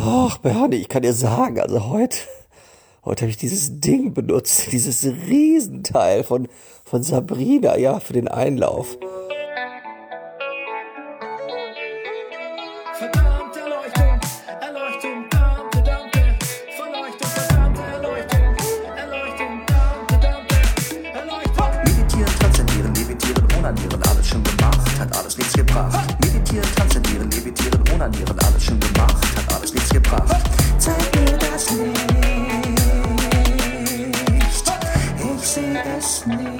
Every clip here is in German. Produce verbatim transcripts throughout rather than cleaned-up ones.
Och, Bernie, ich kann dir sagen, also heute, heute habe ich dieses Ding benutzt, dieses Riesenteil von, von Sabrina, ja, für den Einlauf. Verdammte Erleuchtung, Erleuchtung, Dante, Dante, Verleuchtung, verdammte Erleuchtung, Erleuchtung, Dante, Dante, Erleuchtung. Meditieren, transzendieren, levitieren, onanieren, alles schon gemacht, hat alles nichts gebracht. Meditieren, transzendieren, levitieren, onanieren, alles schon gemacht, hat alles nichts gebracht. Zeig mir das Licht, ich seh es nicht.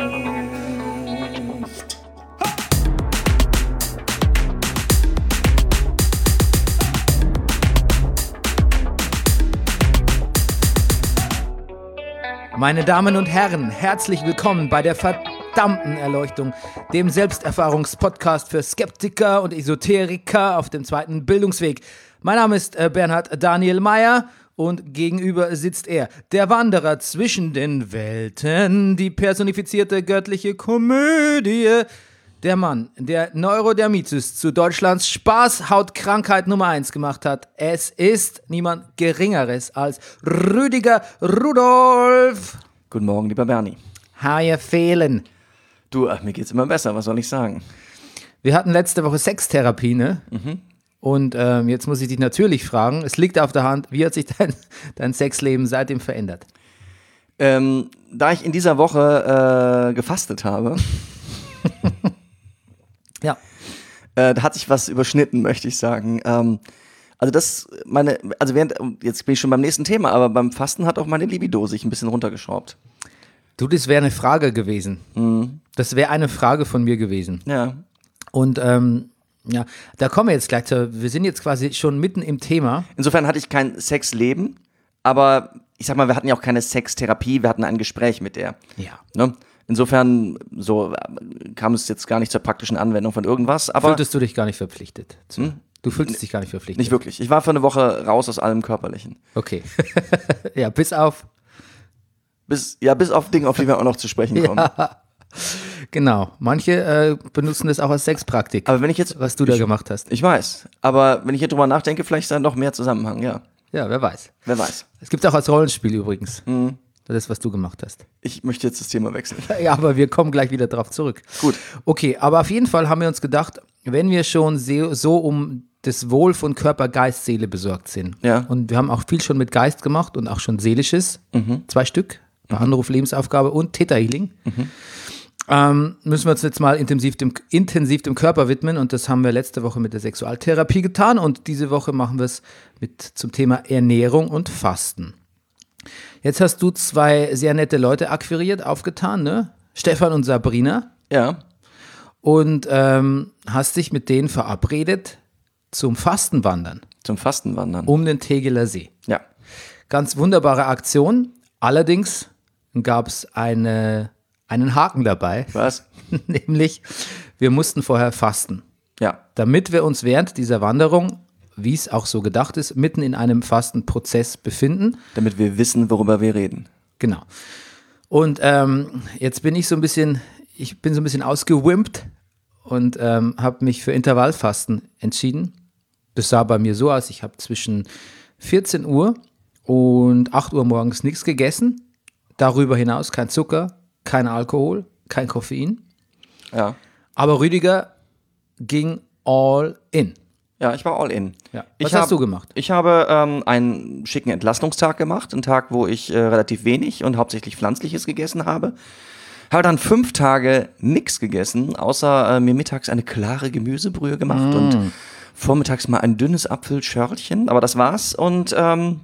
Meine Damen und Herren, herzlich willkommen bei der verdammten Erleuchtung, dem Selbsterfahrungspodcast für Skeptiker und Esoteriker auf dem zweiten Bildungsweg. Mein Name ist äh, Bernhard Daniel Meyer und gegenüber sitzt er, der Wanderer zwischen den Welten, die personifizierte göttliche Komödie, der Mann, der Neurodermitis zu Deutschlands Spaßhautkrankheit Nummer eins gemacht hat. Es ist niemand Geringeres als Rüdiger Rudolph. Guten Morgen, lieber Bernie. How you feeling? Du, ach, mir geht's immer besser, was soll ich sagen? Wir hatten letzte Woche Sextherapie, ne? Mhm. Und ähm, jetzt muss ich dich natürlich fragen, es liegt auf der Hand, wie hat sich dein, dein Sexleben seitdem verändert? Ähm, da ich in dieser Woche äh, gefastet habe, ja. äh, da hat sich was überschnitten, möchte ich sagen. Ähm, also das, meine, also während, jetzt bin ich schon beim nächsten Thema, aber beim Fasten hat auch meine Libido sich ein bisschen runtergeschraubt. Du, das wäre eine Frage gewesen. Mhm. Das wäre eine Frage von mir gewesen. Ja. Und ähm, ja, da kommen wir jetzt gleich zu. Wir sind jetzt quasi schon mitten im Thema. Insofern hatte ich kein Sexleben, aber ich sag mal, wir hatten ja auch keine Sextherapie, wir hatten ein Gespräch mit der. Ja. Ne? Insofern so kam es jetzt gar nicht zur praktischen Anwendung von irgendwas. Aber fühltest du dich gar nicht verpflichtet? Zu, hm? Du fühltest dich gar nicht verpflichtet? Nicht wirklich. Ich war für eine Woche raus aus allem Körperlichen. Okay. Ja, bis auf? Bis, ja, bis auf Dinge, auf die wir auch noch zu sprechen kommen. Ja. Genau, manche äh, benutzen das auch als Sexpraktik, aber wenn ich jetzt, was du ich, da gemacht hast. Ich weiß, aber wenn ich hier drüber nachdenke, vielleicht ist da noch mehr Zusammenhang, ja. Ja, wer weiß. Wer weiß. Es gibt auch als Rollenspiel übrigens, mhm. das, was du gemacht hast. Ich möchte jetzt das Thema wechseln. Ja, aber wir kommen gleich wieder drauf zurück. Gut. Okay, aber auf jeden Fall haben wir uns gedacht, wenn wir schon so um das Wohl von Körper, Geist, Seele besorgt sind, ja. Und wir haben auch viel schon mit Geist gemacht und auch schon Seelisches, mhm. zwei Stück, bei mhm. Anruf, Lebensaufgabe und Theta Healing, mhm. Ähm, müssen wir uns jetzt mal intensiv dem, intensiv dem Körper widmen und das haben wir letzte Woche mit der Sexualtherapie getan und diese Woche machen wir es mit zum Thema Ernährung und Fasten. Jetzt hast du zwei sehr nette Leute akquiriert, aufgetan, ne? Stefan und Sabrina. Ja. Und ähm, hast dich mit denen verabredet zum Fastenwandern. Zum Fastenwandern. Um den Tegeler See. Ja. Ganz wunderbare Aktion. Allerdings gab es eine einen Haken dabei. Was? Nämlich, wir mussten vorher fasten. Ja. Damit wir uns während dieser Wanderung, wie es auch so gedacht ist, mitten in einem Fastenprozess befinden. Damit wir wissen, worüber wir reden. Genau. Und ähm, jetzt bin ich so ein bisschen, ich bin so ein bisschen ausgewimpt und ähm, habe mich für Intervallfasten entschieden. Das sah bei mir so aus, ich habe zwischen vierzehn Uhr und acht Uhr morgens nichts gegessen. Darüber hinaus kein Zucker, kein Alkohol, kein Koffein. Ja. Aber Rüdiger ging all in. Ja, ich war all in. Ja. Was ich hast hab, du gemacht? Ich habe ähm, einen schicken Entlastungstag gemacht, einen Tag, wo ich äh, relativ wenig und hauptsächlich Pflanzliches gegessen habe. Habe dann fünf Tage nichts gegessen, außer äh, mir mittags eine klare Gemüsebrühe gemacht mm. und vormittags mal ein dünnes Apfelschörlchen, aber das war's. Und ähm,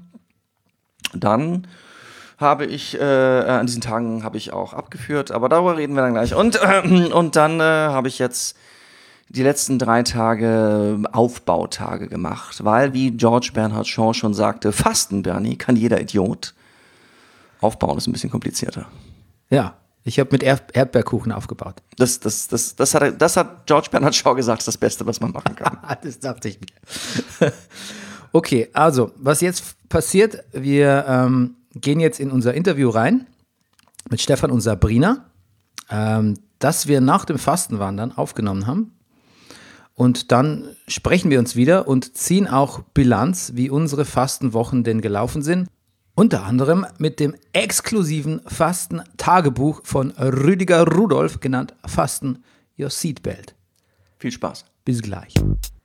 dann habe ich, äh, an diesen Tagen habe ich auch abgeführt, aber darüber reden wir dann gleich. Und, äh, und dann äh, habe ich jetzt die letzten drei Tage Aufbautage gemacht, weil, wie George Bernhard Shaw schon sagte, Fasten, Bernie, kann jeder Idiot. Aufbauen ist ein bisschen komplizierter. Ja, ich habe mit Erd- Erdbeerkuchen aufgebaut. Das, das, das, das, hat, das hat George Bernhard Shaw gesagt, ist das Beste, was man machen kann. Das dachte ich mir. Okay, also, was jetzt passiert, wir ähm, gehen jetzt in unser Interview rein mit Stefan und Sabrina, ähm, das wir nach dem Fastenwandern aufgenommen haben. Und dann sprechen wir uns wieder und ziehen auch Bilanz, wie unsere Fastenwochen denn gelaufen sind. Unter anderem mit dem exklusiven Fasten-Tagebuch von Rüdiger Rudolph, genannt Fasten Your Seatbelt. Viel Spaß. Bis gleich.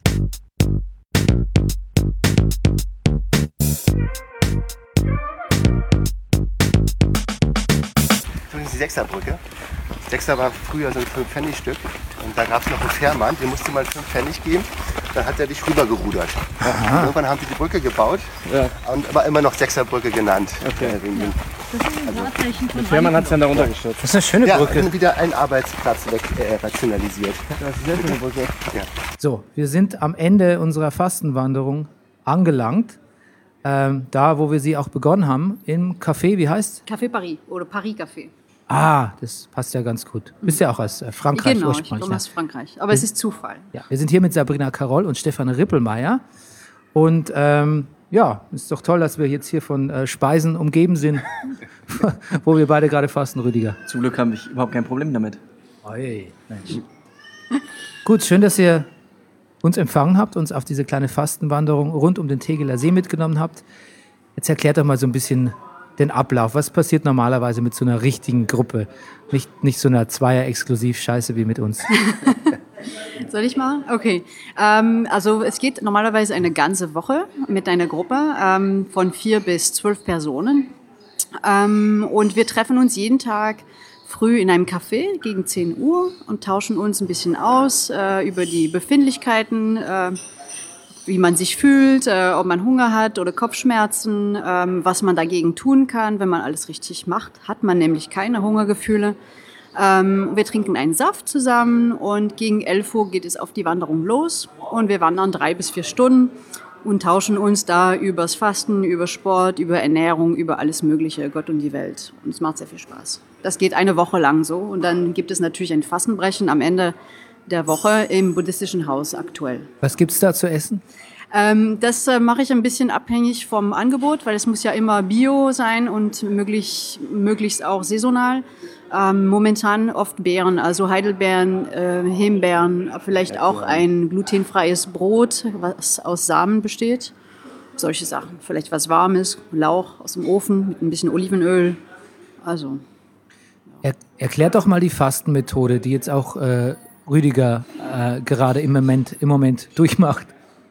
Übrigens die Sechserbrücke. Sechser war früher so ein fünf Pfennig Stück und da gab es noch einen Fährmann, dem musste mal fünf Pfennig geben, dann hat er dich rübergerudert. Und irgendwann haben sie die Brücke gebaut Ja. und war immer noch Sechserbrücke genannt. Okay. Äh, wegen dem- Der Fährmann hat es dann da runtergestürzt. Das ist eine schöne ja, Brücke. und wieder einen Arbeitsplatz weg äh, rationalisiert. Das ist sehr schöne Brücke. Ja. So, wir sind am Ende unserer Fastenwanderung angelangt. Ähm, da, wo wir sie auch begonnen haben, im Café, wie heißt? Café Paris oder Paris Café. Ah, das passt ja ganz gut. Du bist ja auch aus äh, Frankreich Genau, ich ursprünglich. komme Ne? aus Frankreich. Aber es ist Zufall. Ja, wir sind hier mit Sabrina Karol und Stefan Rippelmeier. Und ähm, ja, ist doch toll, dass wir jetzt hier von äh, Speisen umgeben sind, wo wir beide gerade fasten, Rüdiger. Zum Glück habe ich überhaupt kein Problem damit. Oi, Mensch. Gut, schön, dass ihr uns empfangen habt, uns auf diese kleine Fastenwanderung rund um den Tegeler See mitgenommen habt. Jetzt erklärt doch mal so ein bisschen den Ablauf. Was passiert normalerweise mit so einer richtigen Gruppe? Nicht, nicht so einer Zweier-Exklusiv-Scheiße wie mit uns. Soll ich mal? Okay. Ähm, also es geht normalerweise eine ganze Woche mit einer Gruppe ähm, von vier bis zwölf Personen. Ähm, und wir treffen uns jeden Tag früh in einem Café gegen zehn Uhr und tauschen uns ein bisschen aus äh, über die Befindlichkeiten, äh, wie man sich fühlt, äh, ob man Hunger hat oder Kopfschmerzen, ähm, was man dagegen tun kann, wenn man alles richtig macht. Hat man nämlich keine Hungergefühle. Ähm, wir trinken einen Saft zusammen und gegen elf Uhr geht es auf die Wanderung los und wir wandern drei bis vier Stunden und tauschen uns da übers Fasten, über Sport, über Ernährung, über alles Mögliche, Gott und die Welt. Und es macht sehr viel Spaß. Das geht eine Woche lang so und dann gibt es natürlich ein Fastenbrechen am Ende der Woche im buddhistischen Haus aktuell. Was gibt's da zu essen? Ähm, das äh, mache ich ein bisschen abhängig vom Angebot, weil es muss ja immer Bio sein und möglich, möglichst auch saisonal. Ähm, momentan oft Beeren, also Heidelbeeren, äh, Himbeeren, vielleicht auch ein glutenfreies Brot, was aus Samen besteht. Solche Sachen. Vielleicht was Warmes, Lauch aus dem Ofen mit ein bisschen Olivenöl. Also. Er, erklärt doch mal die Fastenmethode, die jetzt auch äh, Rüdiger äh, gerade im Moment, im Moment durchmacht.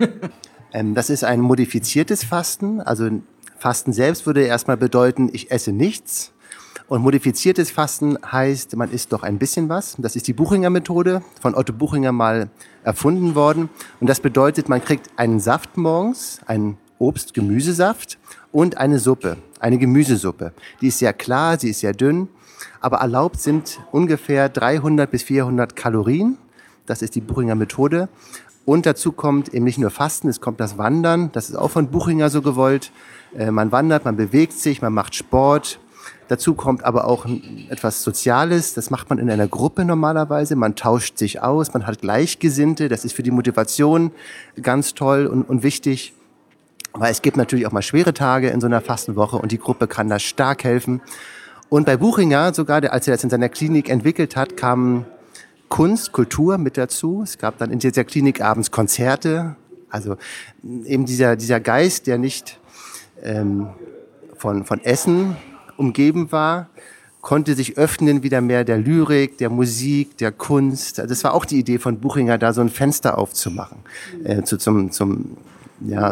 Ähm, das ist ein modifiziertes Fasten. Also Fasten selbst würde erstmal bedeuten, ich esse nichts. Und modifiziertes Fasten heißt, man isst doch ein bisschen was. Das ist die Buchinger Methode, von Otto Buchinger mal erfunden worden. Und das bedeutet, man kriegt einen Saft morgens, einen Obst-Gemüsesaft und eine Suppe, eine Gemüsesuppe. Die ist sehr klar, sie ist sehr dünn, aber erlaubt sind ungefähr dreihundert bis vierhundert Kalorien. Das ist die Buchinger Methode. Und dazu kommt eben nicht nur Fasten, es kommt das Wandern. Das ist auch von Buchinger so gewollt. Äh, man wandert, man bewegt sich, man macht Sport. Dazu kommt aber auch etwas Soziales. Das macht man in einer Gruppe normalerweise. Man tauscht sich aus, man hat Gleichgesinnte. Das ist für die Motivation ganz toll und, und wichtig. Aber es gibt natürlich auch mal schwere Tage in so einer Fastenwoche und die Gruppe kann da stark helfen. Und bei Buchinger, sogar als er das in seiner Klinik entwickelt hat, kam Kunst, Kultur mit dazu. Es gab dann in dieser Klinik abends Konzerte. Also eben dieser, dieser Geist, der nicht ähm, von, von Essen umgeben war, konnte sich öffnen wieder mehr der Lyrik, der Musik, der Kunst. Das war auch die Idee von Buchinger, da so ein Fenster aufzumachen. Äh, zu, zum, zum, ja,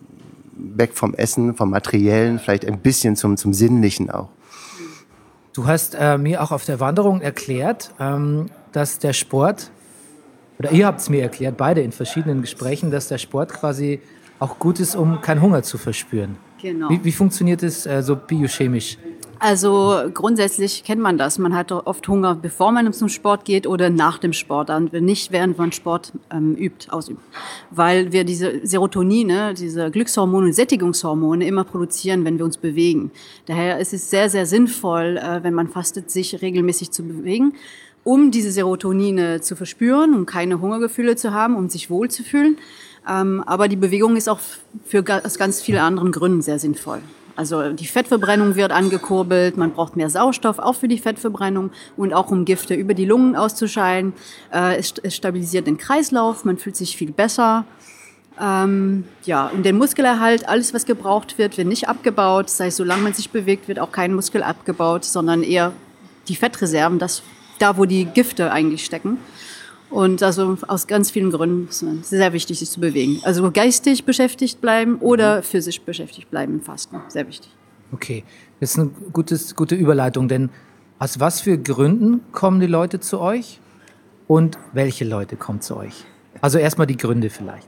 weg vom Essen, vom Materiellen, vielleicht ein bisschen zum, zum Sinnlichen auch. Du hast äh, mir auch auf der Wanderung erklärt, ähm, dass der Sport, oder ihr habt es mir erklärt, beide in verschiedenen Gesprächen, dass der Sport quasi auch gut ist, um keinen Hunger zu verspüren. Genau. Wie, wie funktioniert es äh, so biochemisch? Also grundsätzlich kennt man das. Man hat oft Hunger, bevor man zum Sport geht oder nach dem Sport, dann nicht während man Sport ähm, übt, ausübt. Weil wir diese Serotonine, diese Glückshormone und Sättigungshormone immer produzieren, wenn wir uns bewegen. Daher ist es sehr, sehr sinnvoll, äh, wenn man fastet, sich regelmäßig zu bewegen, um diese Serotonine zu verspüren, um keine Hungergefühle zu haben, um sich wohlzufühlen. Ähm, aber die Bewegung ist auch für, aus ganz vielen anderen Gründen sehr sinnvoll. Also die Fettverbrennung wird angekurbelt, man braucht mehr Sauerstoff, auch für die Fettverbrennung und auch um Gifte über die Lungen auszuscheiden. Äh, es, es stabilisiert den Kreislauf, man fühlt sich viel besser. Ähm, ja, und den Muskelerhalt, alles was gebraucht wird, wird nicht abgebaut. Das heißt, solange man sich bewegt, wird auch kein Muskel abgebaut, sondern eher die Fettreserven, das, da wo die Gifte eigentlich stecken. Und also aus ganz vielen Gründen ist es sehr wichtig, sich zu bewegen. Also geistig beschäftigt bleiben oder physisch beschäftigt bleiben im Fasten. Sehr wichtig. Okay, das ist eine gutes, gute Überleitung, denn aus was für Gründen kommen die Leute zu euch und welche Leute kommen zu euch? Also erstmal die Gründe vielleicht.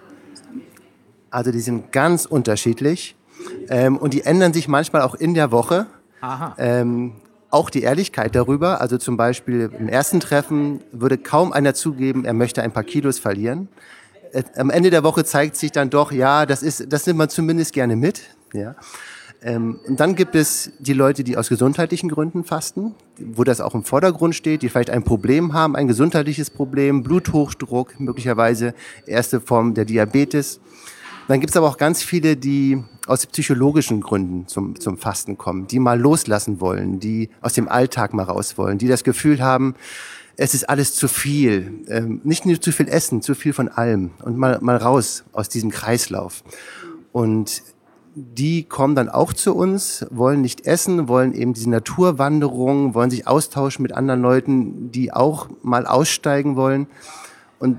Also die sind ganz unterschiedlich ähm, und die ändern sich manchmal auch in der Woche. Aha. Ähm, Auch die Ehrlichkeit darüber, also zum Beispiel im ersten Treffen würde kaum einer zugeben, er möchte ein paar Kilos verlieren. Äh, am Ende der Woche zeigt sich dann doch, ja, das ist, das nimmt man zumindest gerne mit. Ja. Ähm, und dann gibt es die Leute, die aus gesundheitlichen Gründen fasten, wo das auch im Vordergrund steht, die vielleicht ein Problem haben, ein gesundheitliches Problem, Bluthochdruck, möglicherweise erste Form der Diabetes. Dann gibt es aber auch ganz viele, die aus psychologischen Gründen zum, zum Fasten kommen, die mal loslassen wollen, die aus dem Alltag mal raus wollen, die das Gefühl haben, es ist alles zu viel, ähm, nicht nur zu viel Essen, zu viel von allem und mal, mal raus aus diesem Kreislauf. Und die kommen dann auch zu uns, wollen nicht essen, wollen eben diese Naturwanderung, wollen sich austauschen mit anderen Leuten, die auch mal aussteigen wollen. Und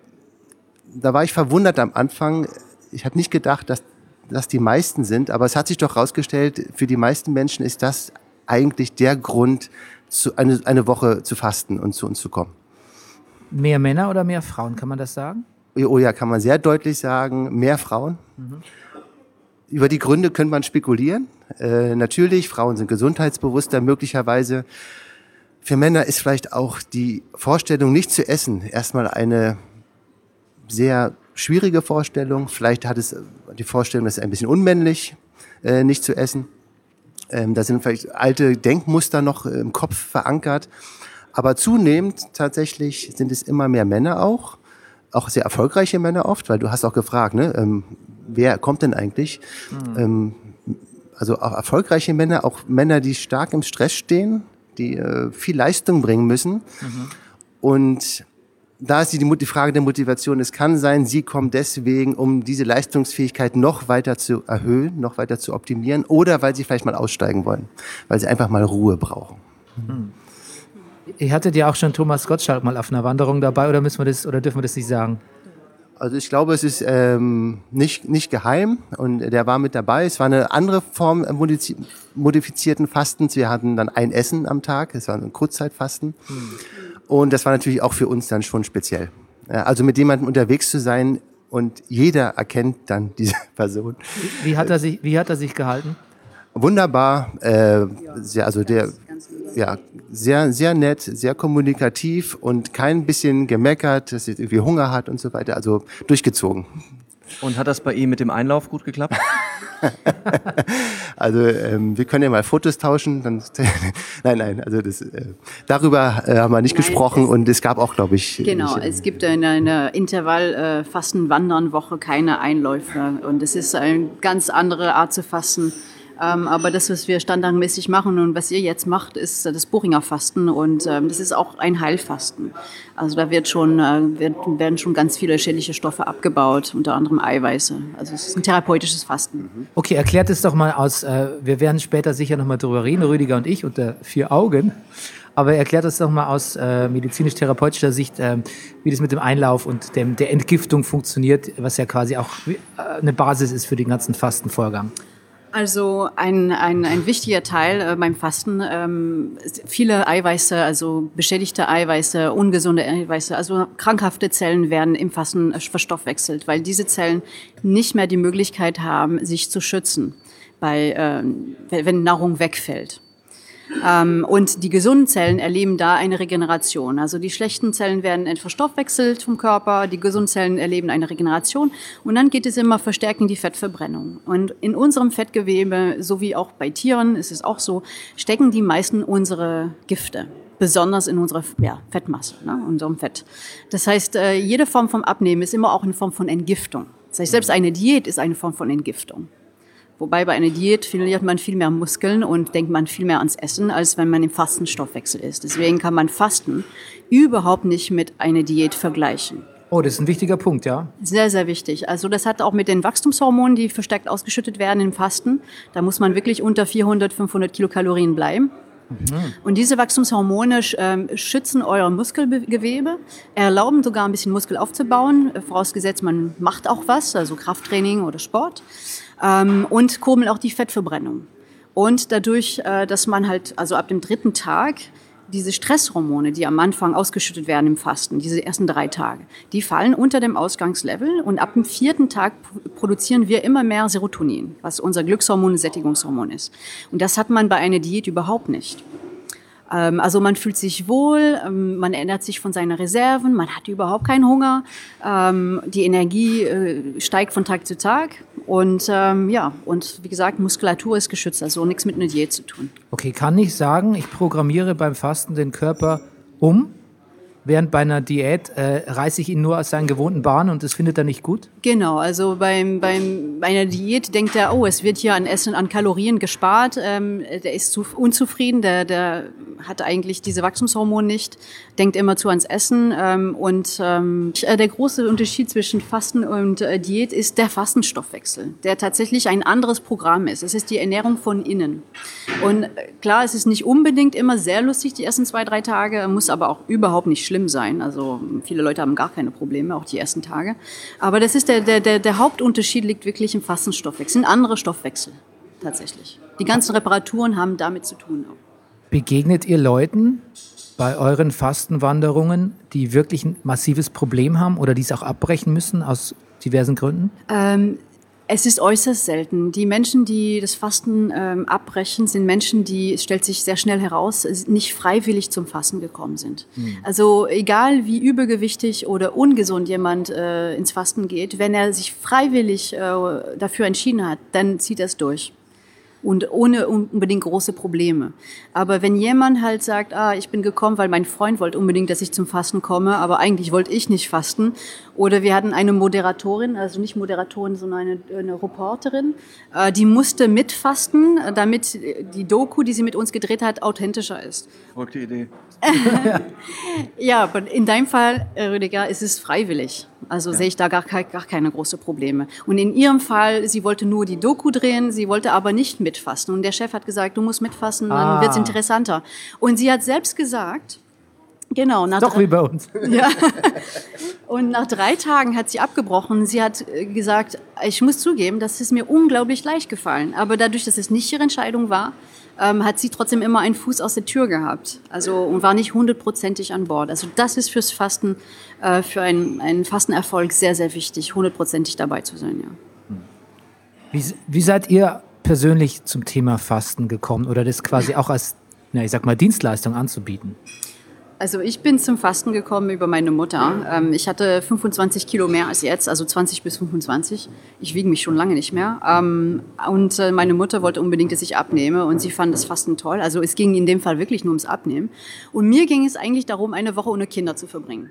da war ich verwundert am Anfang. Ich hatte nicht gedacht, dass das die meisten sind, aber es hat sich doch herausgestellt, für die meisten Menschen ist das eigentlich der Grund, zu, eine, eine Woche zu fasten und zu uns zu kommen. Mehr Männer oder mehr Frauen, kann man das sagen? Oh ja, kann man sehr deutlich sagen, mehr Frauen. Mhm. Über die Gründe könnte man spekulieren. Äh, natürlich, Frauen sind gesundheitsbewusster möglicherweise. Für Männer ist vielleicht auch die Vorstellung, nicht zu essen, erstmal eine sehr schwierige Vorstellung. Vielleicht hat es die Vorstellung, das ist ein bisschen unmännlich, äh, nicht zu essen. Ähm, da sind vielleicht alte Denkmuster noch äh, im Kopf verankert. Aber zunehmend tatsächlich sind es immer mehr Männer auch. Auch sehr erfolgreiche Männer oft, weil du hast auch gefragt, ne, ähm, wer kommt denn eigentlich? Mhm. Ähm, also auch erfolgreiche Männer, auch Männer, die stark im Stress stehen, die äh, viel Leistung bringen müssen. Mhm. Und da ist die, die Frage der Motivation. Es kann sein, sie kommen deswegen, um diese Leistungsfähigkeit noch weiter zu erhöhen, noch weiter zu optimieren, oder weil sie vielleicht mal aussteigen wollen, weil sie einfach mal Ruhe brauchen. Hm. Ihr hattet ja auch schon Thomas Gottschalk mal auf einer Wanderung dabei, oder müssen wir das, oder dürfen wir das nicht sagen? Also ich glaube, es ist ähm, nicht, nicht geheim und der war mit dabei. Es war eine andere Form modifizierten Fastens. Wir hatten dann ein Essen am Tag, es war ein Kurzzeitfasten. Hm. Und das war natürlich auch für uns dann schon speziell. Also mit jemandem unterwegs zu sein und jeder erkennt dann diese Person. Wie, wie hat er sich, wie hat er sich gehalten? Wunderbar, äh, sehr, also der, ja, sehr, sehr nett, sehr kommunikativ und kein bisschen gemeckert, dass er irgendwie Hunger hat und so weiter. Also durchgezogen. Und hat das bei ihm mit dem Einlauf gut geklappt? Also ähm, wir können ja mal Fotos tauschen. Dann, nein, nein, also das, äh, darüber äh, haben wir nicht nein, gesprochen es, und es gab auch, glaube ich... Genau, nicht, es gibt in einer Intervall-Fasten-Wandern-Woche keine Einläufe und es ist eine ganz andere Art zu fasten. Ähm, aber das, was wir standardmäßig machen und was ihr jetzt macht, ist das Buchinger Fasten und ähm, das ist auch ein Heilfasten. Also da wird schon, äh, wird, werden schon ganz viele schädliche Stoffe abgebaut, unter anderem Eiweiße. Also es ist ein therapeutisches Fasten. Okay, erklärt es doch mal aus, äh, wir werden später sicher noch mal drüber reden, Rüdiger und ich, unter vier Augen. Aber erklärt uns doch mal aus äh, medizinisch-therapeutischer Sicht, äh, wie das mit dem Einlauf und dem, der Entgiftung funktioniert, was ja quasi auch äh, eine Basis ist für den ganzen Fastenvorgang. Also ein, ein, ein wichtiger Teil äh, beim Fasten, ähm, viele Eiweiße, also beschädigte Eiweiße, ungesunde Eiweiße, also krankhafte Zellen werden im Fasten äh, verstoffwechselt, weil diese Zellen nicht mehr die Möglichkeit haben, sich zu schützen, bei, äh, wenn Nahrung wegfällt. Ähm, und die gesunden Zellen erleben da eine Regeneration. Also die schlechten Zellen werden verstoffwechselt vom Körper, die gesunden Zellen erleben eine Regeneration und dann geht es immer verstärkt in die Fettverbrennung. Und in unserem Fettgewebe, so wie auch bei Tieren, ist es auch so, stecken die meisten unsere Gifte. Besonders in unserer ja, Fettmasse, ne, unserem Fett. Das heißt, äh, jede Form vom Abnehmen ist immer auch eine Form von Entgiftung. Das heißt, selbst eine Diät ist eine Form von Entgiftung. Wobei bei einer Diät verliert man viel mehr Muskeln und denkt man viel mehr ans Essen, als wenn man im Fastenstoffwechsel ist. Deswegen kann man Fasten überhaupt nicht mit einer Diät vergleichen. Oh, das ist ein wichtiger Punkt, ja. Sehr, sehr wichtig. Also das hat auch mit den Wachstumshormonen, die verstärkt ausgeschüttet werden im Fasten. Da muss man wirklich unter vierhundert, fünfhundert Kilokalorien bleiben. Mhm. Und diese Wachstumshormone ähm, schützen euer Muskelgewebe, erlauben sogar ein bisschen Muskel aufzubauen, vorausgesetzt man macht auch was, also Krafttraining oder Sport, ähm, und kurbeln auch die Fettverbrennung. Und dadurch, äh, dass man halt, also ab dem dritten Tag, diese Stresshormone, die am Anfang ausgeschüttet werden im Fasten, diese ersten drei Tage, die fallen unter dem Ausgangslevel und ab dem vierten Tag produzieren wir immer mehr Serotonin, was unser Glückshormon, Sättigungshormon ist. Und das hat man bei einer Diät überhaupt nicht. Ähm, also man fühlt sich wohl, ähm, man erinnert sich von seinen Reserven, man hat überhaupt keinen Hunger, ähm, die Energie äh, steigt von Tag zu Tag. Und ähm, ja, und wie gesagt, Muskulatur ist geschützt, also nichts mit einer Diät zu tun. Okay, kann ich sagen, ich programmiere beim Fasten den Körper um, während bei einer Diät äh, reiße ich ihn nur aus seinen gewohnten Bahnen und das findet er nicht gut? Genau, also beim, beim, bei einer Diät denkt er, oh, es wird hier an Essen, an Kalorien gespart, ähm, der ist zu, unzufrieden, der, der hat eigentlich diese Wachstumshormone nicht, denkt immer zu ans Essen ähm, und ähm, der große Unterschied zwischen Fasten und äh, Diät ist der Fastenstoffwechsel, der tatsächlich ein anderes Programm ist. Es ist die Ernährung von innen. Und äh, klar, es ist nicht unbedingt immer sehr lustig, die ersten zwei, drei Tage, muss aber auch überhaupt nicht schlimm sein. Also viele Leute haben gar keine Probleme, auch die ersten Tage. Aber das ist der, der, der, der Hauptunterschied liegt wirklich im Fastenstoffwechsel, ein anderer Stoffwechsel tatsächlich. Die ganzen Reparaturen haben damit zu tun auch. Begegnet ihr Leuten bei euren Fastenwanderungen, die wirklich ein massives Problem haben oder die es auch abbrechen müssen aus diversen Gründen? Ähm, Es ist äußerst selten. Die Menschen, die das Fasten ähm, abbrechen, sind Menschen, die, es stellt sich sehr schnell heraus, nicht freiwillig zum Fasten gekommen sind. Mhm. Also egal wie übergewichtig oder ungesund jemand äh, ins Fasten geht, wenn er sich freiwillig äh, dafür entschieden hat, dann zieht er es durch. Und ohne unbedingt große Probleme. Aber wenn jemand halt sagt, ah, ich bin gekommen, weil mein Freund wollte unbedingt, dass ich zum Fasten komme, aber eigentlich wollte ich nicht fasten. Oder wir hatten eine Moderatorin, also nicht Moderatorin, sondern eine, eine Reporterin, äh, die musste mitfasten, damit die Doku, die sie mit uns gedreht hat, authentischer ist. Verrückte Idee. Ja, aber in deinem Fall, Rüdiger, ist es freiwillig. Also ja. Sehe ich da gar, gar keine großen Probleme. Und in ihrem Fall, sie wollte nur die Doku drehen, sie wollte aber nicht mitfasten. Und der Chef hat gesagt, du musst mitfasten, dann ah. wird es interessanter. Und sie hat selbst gesagt, genau. Nach Doch drei, wie bei uns. Ja. Und nach drei Tagen hat sie abgebrochen. Sie hat gesagt, ich muss zugeben, das ist mir unglaublich leicht gefallen. Aber dadurch, dass es nicht ihre Entscheidung war, ähm, hat sie trotzdem immer einen Fuß aus der Tür gehabt. Also und war nicht hundertprozentig an Bord. Also das ist fürs Fasten, äh, für einen, einen Fastenerfolg sehr, sehr wichtig, hundertprozentig dabei zu sein. Ja. Wie, wie seid ihr persönlich zum Thema Fasten gekommen oder das quasi auch als, na, ich sag mal, Dienstleistung anzubieten? Also ich bin zum Fasten gekommen über meine Mutter. Ähm, ich hatte fünfundzwanzig Kilo mehr als jetzt, also zwanzig bis fünfundzwanzig. Ich wiege mich schon lange nicht mehr. Ähm, und äh, meine Mutter wollte unbedingt, dass ich abnehme und sie fand das Fasten toll. Also es ging in dem Fall wirklich nur ums Abnehmen. Und mir ging es eigentlich darum, eine Woche ohne Kinder zu verbringen.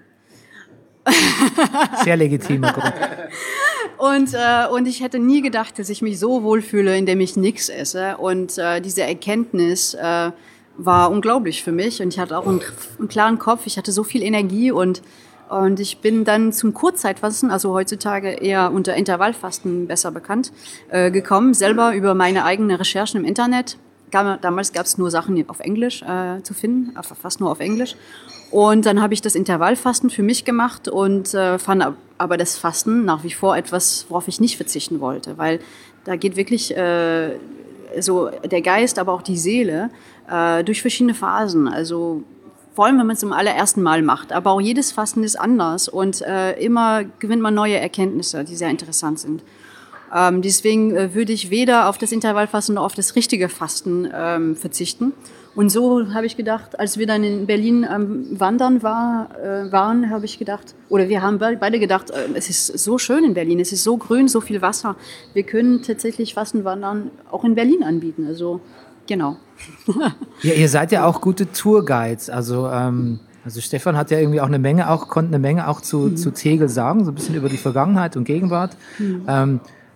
Sehr legitimer Grund. Und, äh, und ich hätte nie gedacht, dass ich mich so wohlfühle, indem ich nichts esse. Und äh, diese Erkenntnis äh, war unglaublich für mich. Und ich hatte auch einen, einen klaren Kopf. Ich hatte so viel Energie und Und ich bin dann zum Kurzzeitfasten, also heutzutage eher unter Intervallfasten besser bekannt, äh, gekommen, selber über meine eigenen Recherchen im Internet. Damals gab es nur Sachen auf Englisch äh, zu finden, fast nur auf Englisch. Und dann habe ich das Intervallfasten für mich gemacht und äh, fand aber das Fasten nach wie vor etwas, worauf ich nicht verzichten wollte, weil da geht wirklich äh, so der Geist, aber auch die Seele äh, durch verschiedene Phasen. Also vor allem, wenn man es zum allerersten Mal macht. Aber auch jedes Fasten ist anders und äh, immer gewinnt man neue Erkenntnisse, die sehr interessant sind. Ähm, deswegen äh, würde ich weder auf das Intervallfasten noch auf das richtige Fasten ähm, verzichten. Und so habe ich gedacht, als wir dann in Berlin am ähm, Wandern war, äh, waren, habe ich gedacht, oder wir haben beide gedacht, äh, es ist so schön in Berlin, es ist so grün, so viel Wasser. Wir können tatsächlich Fastenwandern auch in Berlin anbieten. Also genau. Ja, ihr seid ja auch gute Tourguides. Also, ähm, also Stefan hat ja irgendwie auch eine Menge, auch konnte eine Menge auch zu, mhm. zu Tegel sagen, so ein bisschen über die Vergangenheit und Gegenwart. Mhm. Ähm,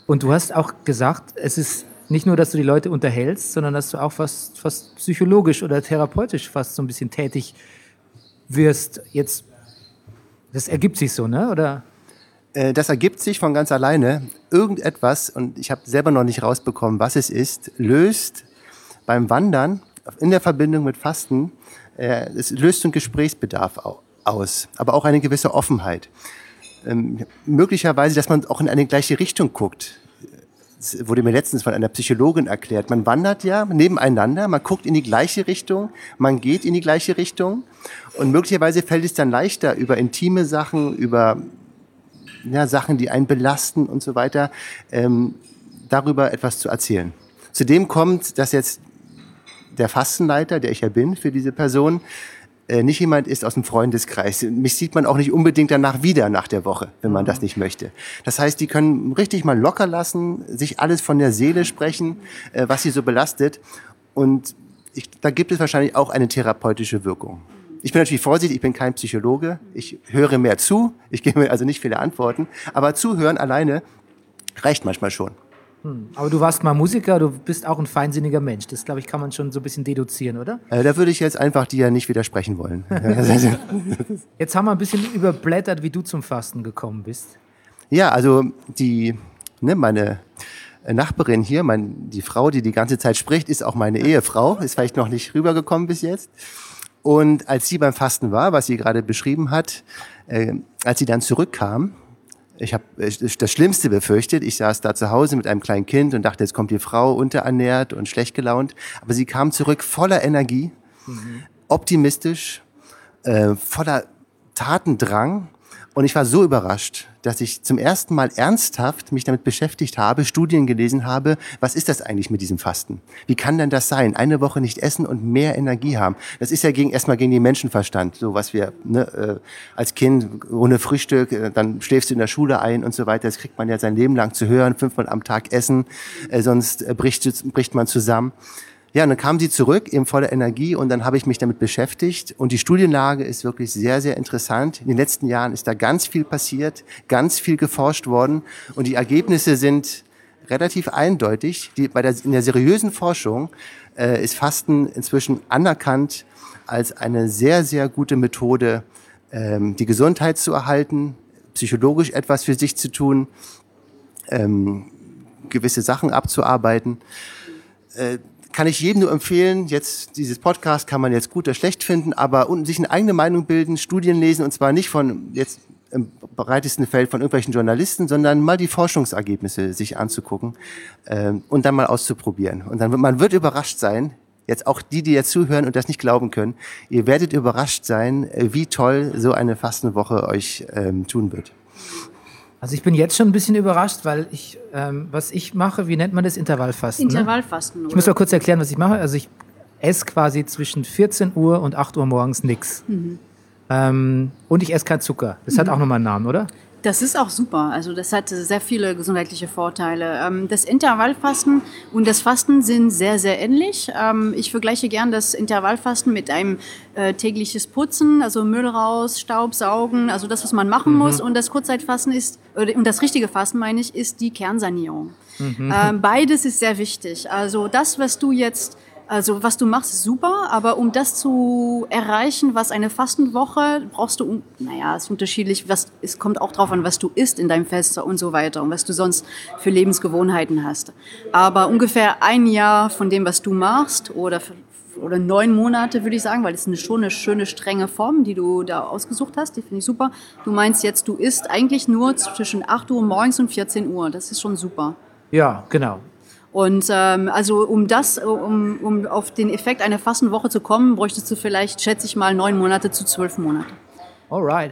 Und du hast auch gesagt, es ist nicht nur, dass du die Leute unterhältst, sondern dass du auch fast, fast psychologisch oder therapeutisch fast so ein bisschen tätig wirst. Jetzt, das ergibt sich so, ne? Oder? Das ergibt sich von ganz alleine. Irgendetwas, und ich habe selber noch nicht rausbekommen, was es ist, löst beim Wandern in der Verbindung mit Fasten, äh, es löst einen Gesprächsbedarf aus, aber auch eine gewisse Offenheit. Ähm, möglicherweise, dass man auch in eine gleiche Richtung guckt. Das wurde mir letztens von einer Psychologin erklärt. Man wandert ja nebeneinander, man guckt in die gleiche Richtung, man geht in die gleiche Richtung und möglicherweise fällt es dann leichter, über intime Sachen, über ja, Sachen, die einen belasten und so weiter, ähm, darüber etwas zu erzählen. Zudem kommt, dass jetzt der Fastenleiter, der ich ja bin für diese Person, äh, nicht jemand ist aus dem Freundeskreis. Mich sieht man auch nicht unbedingt danach wieder nach der Woche, wenn man das nicht möchte. Das heißt, die können richtig mal locker lassen, sich alles von der Seele sprechen, äh, was sie so belastet. Und ich, da gibt es wahrscheinlich auch eine therapeutische Wirkung. Ich bin natürlich vorsichtig, ich bin kein Psychologe, ich höre mehr zu, ich gebe mir also nicht viele Antworten, aber zuhören alleine reicht manchmal schon. Hm. Aber du warst mal Musiker, du bist auch ein feinsinniger Mensch, das glaube ich kann man schon so ein bisschen deduzieren, oder? Äh, da würde ich jetzt einfach dir nicht widersprechen wollen. Jetzt haben wir ein bisschen überblättert, wie du zum Fasten gekommen bist. Ja, also die, ne, meine Nachbarin hier, mein, die Frau, die die ganze Zeit spricht, ist auch meine Ehefrau, ist vielleicht noch nicht rübergekommen bis jetzt. Und als sie beim Fasten war, was sie gerade beschrieben hat, äh, als sie dann zurückkam, ich habe das Schlimmste befürchtet. Ich saß da zu Hause mit einem kleinen Kind und dachte, jetzt kommt die Frau unterernährt und schlecht gelaunt. Aber sie kam zurück voller Energie, mhm. optimistisch, äh, voller Tatendrang. Und ich war so überrascht, dass ich zum ersten Mal ernsthaft mich damit beschäftigt habe, Studien gelesen habe, was ist das eigentlich mit diesem Fasten? Wie kann denn das sein? Eine Woche nicht essen und mehr Energie haben. Das ist ja gegen, erstmal gegen den Menschenverstand, so was wir ne, äh, als Kind ohne Frühstück, äh, dann schläfst du in der Schule ein und so weiter. Das kriegt man ja sein Leben lang zu hören, fünfmal am Tag essen, äh, sonst äh, bricht, bricht man zusammen. Ja, und dann kam sie zurück, eben voller Energie, und dann habe ich mich damit beschäftigt. Und die Studienlage ist wirklich sehr, sehr interessant. In den letzten Jahren ist da ganz viel passiert, ganz viel geforscht worden. Und die Ergebnisse sind relativ eindeutig. Die, bei der, in der seriösen Forschung äh, ist Fasten inzwischen anerkannt als eine sehr, sehr gute Methode, ähm, die Gesundheit zu erhalten, psychologisch etwas für sich zu tun, ähm, gewisse Sachen abzuarbeiten. Äh, Kann ich jedem nur empfehlen, jetzt dieses Podcast kann man jetzt gut oder schlecht finden, aber und sich eine eigene Meinung bilden, Studien lesen, und zwar nicht von jetzt im breitesten Feld von irgendwelchen Journalisten, sondern mal die Forschungsergebnisse sich anzugucken äh, und dann mal auszuprobieren. Und dann wird man wird überrascht sein, jetzt auch die, die jetzt zuhören und das nicht glauben können, ihr werdet überrascht sein, wie toll so eine Fastenwoche euch ähm, tun wird. Also ich bin jetzt schon ein bisschen überrascht, weil ich, ähm, was ich mache, wie nennt man das? Intervallfasten. Intervallfasten, ne? oder? Ich muss mal kurz erklären, was ich mache. Also ich esse quasi zwischen vierzehn Uhr und acht Uhr morgens nichts. Mhm. Ähm, und ich esse keinen Zucker. Das mhm. hat auch nochmal einen Namen, oder? Das ist auch super. Also das hat sehr viele gesundheitliche Vorteile. Das Intervallfasten und das Fasten sind sehr, sehr ähnlich. Ich vergleiche gern das Intervallfasten mit einem äh, tägliches Putzen, also Müll raus, Staub saugen, also das, was man machen mhm. muss. Und das Kurzzeitfasten ist, und das richtige Fasten, meine ich, ist die Kernsanierung. Mhm. Äh, beides ist sehr wichtig. Also das, was du jetzt Also was du machst, ist super, aber um das zu erreichen, was eine Fastenwoche, brauchst du, naja, es ist unterschiedlich, was, es kommt auch drauf an, was du isst in deinem Fest und so weiter und was du sonst für Lebensgewohnheiten hast. Aber ungefähr ein Jahr von dem, was du machst, oder, oder neun Monate, würde ich sagen, weil das ist eine, schon eine schöne, strenge Form, die du da ausgesucht hast, die finde ich super. Du meinst jetzt, du isst eigentlich nur zwischen acht Uhr morgens und vierzehn Uhr, das ist schon super. Ja, genau. Und ähm, also um das, um, um auf den Effekt einer Fastenwoche zu kommen, bräuchtest du vielleicht, schätze ich mal, neun Monate zu zwölf Monate. Alright.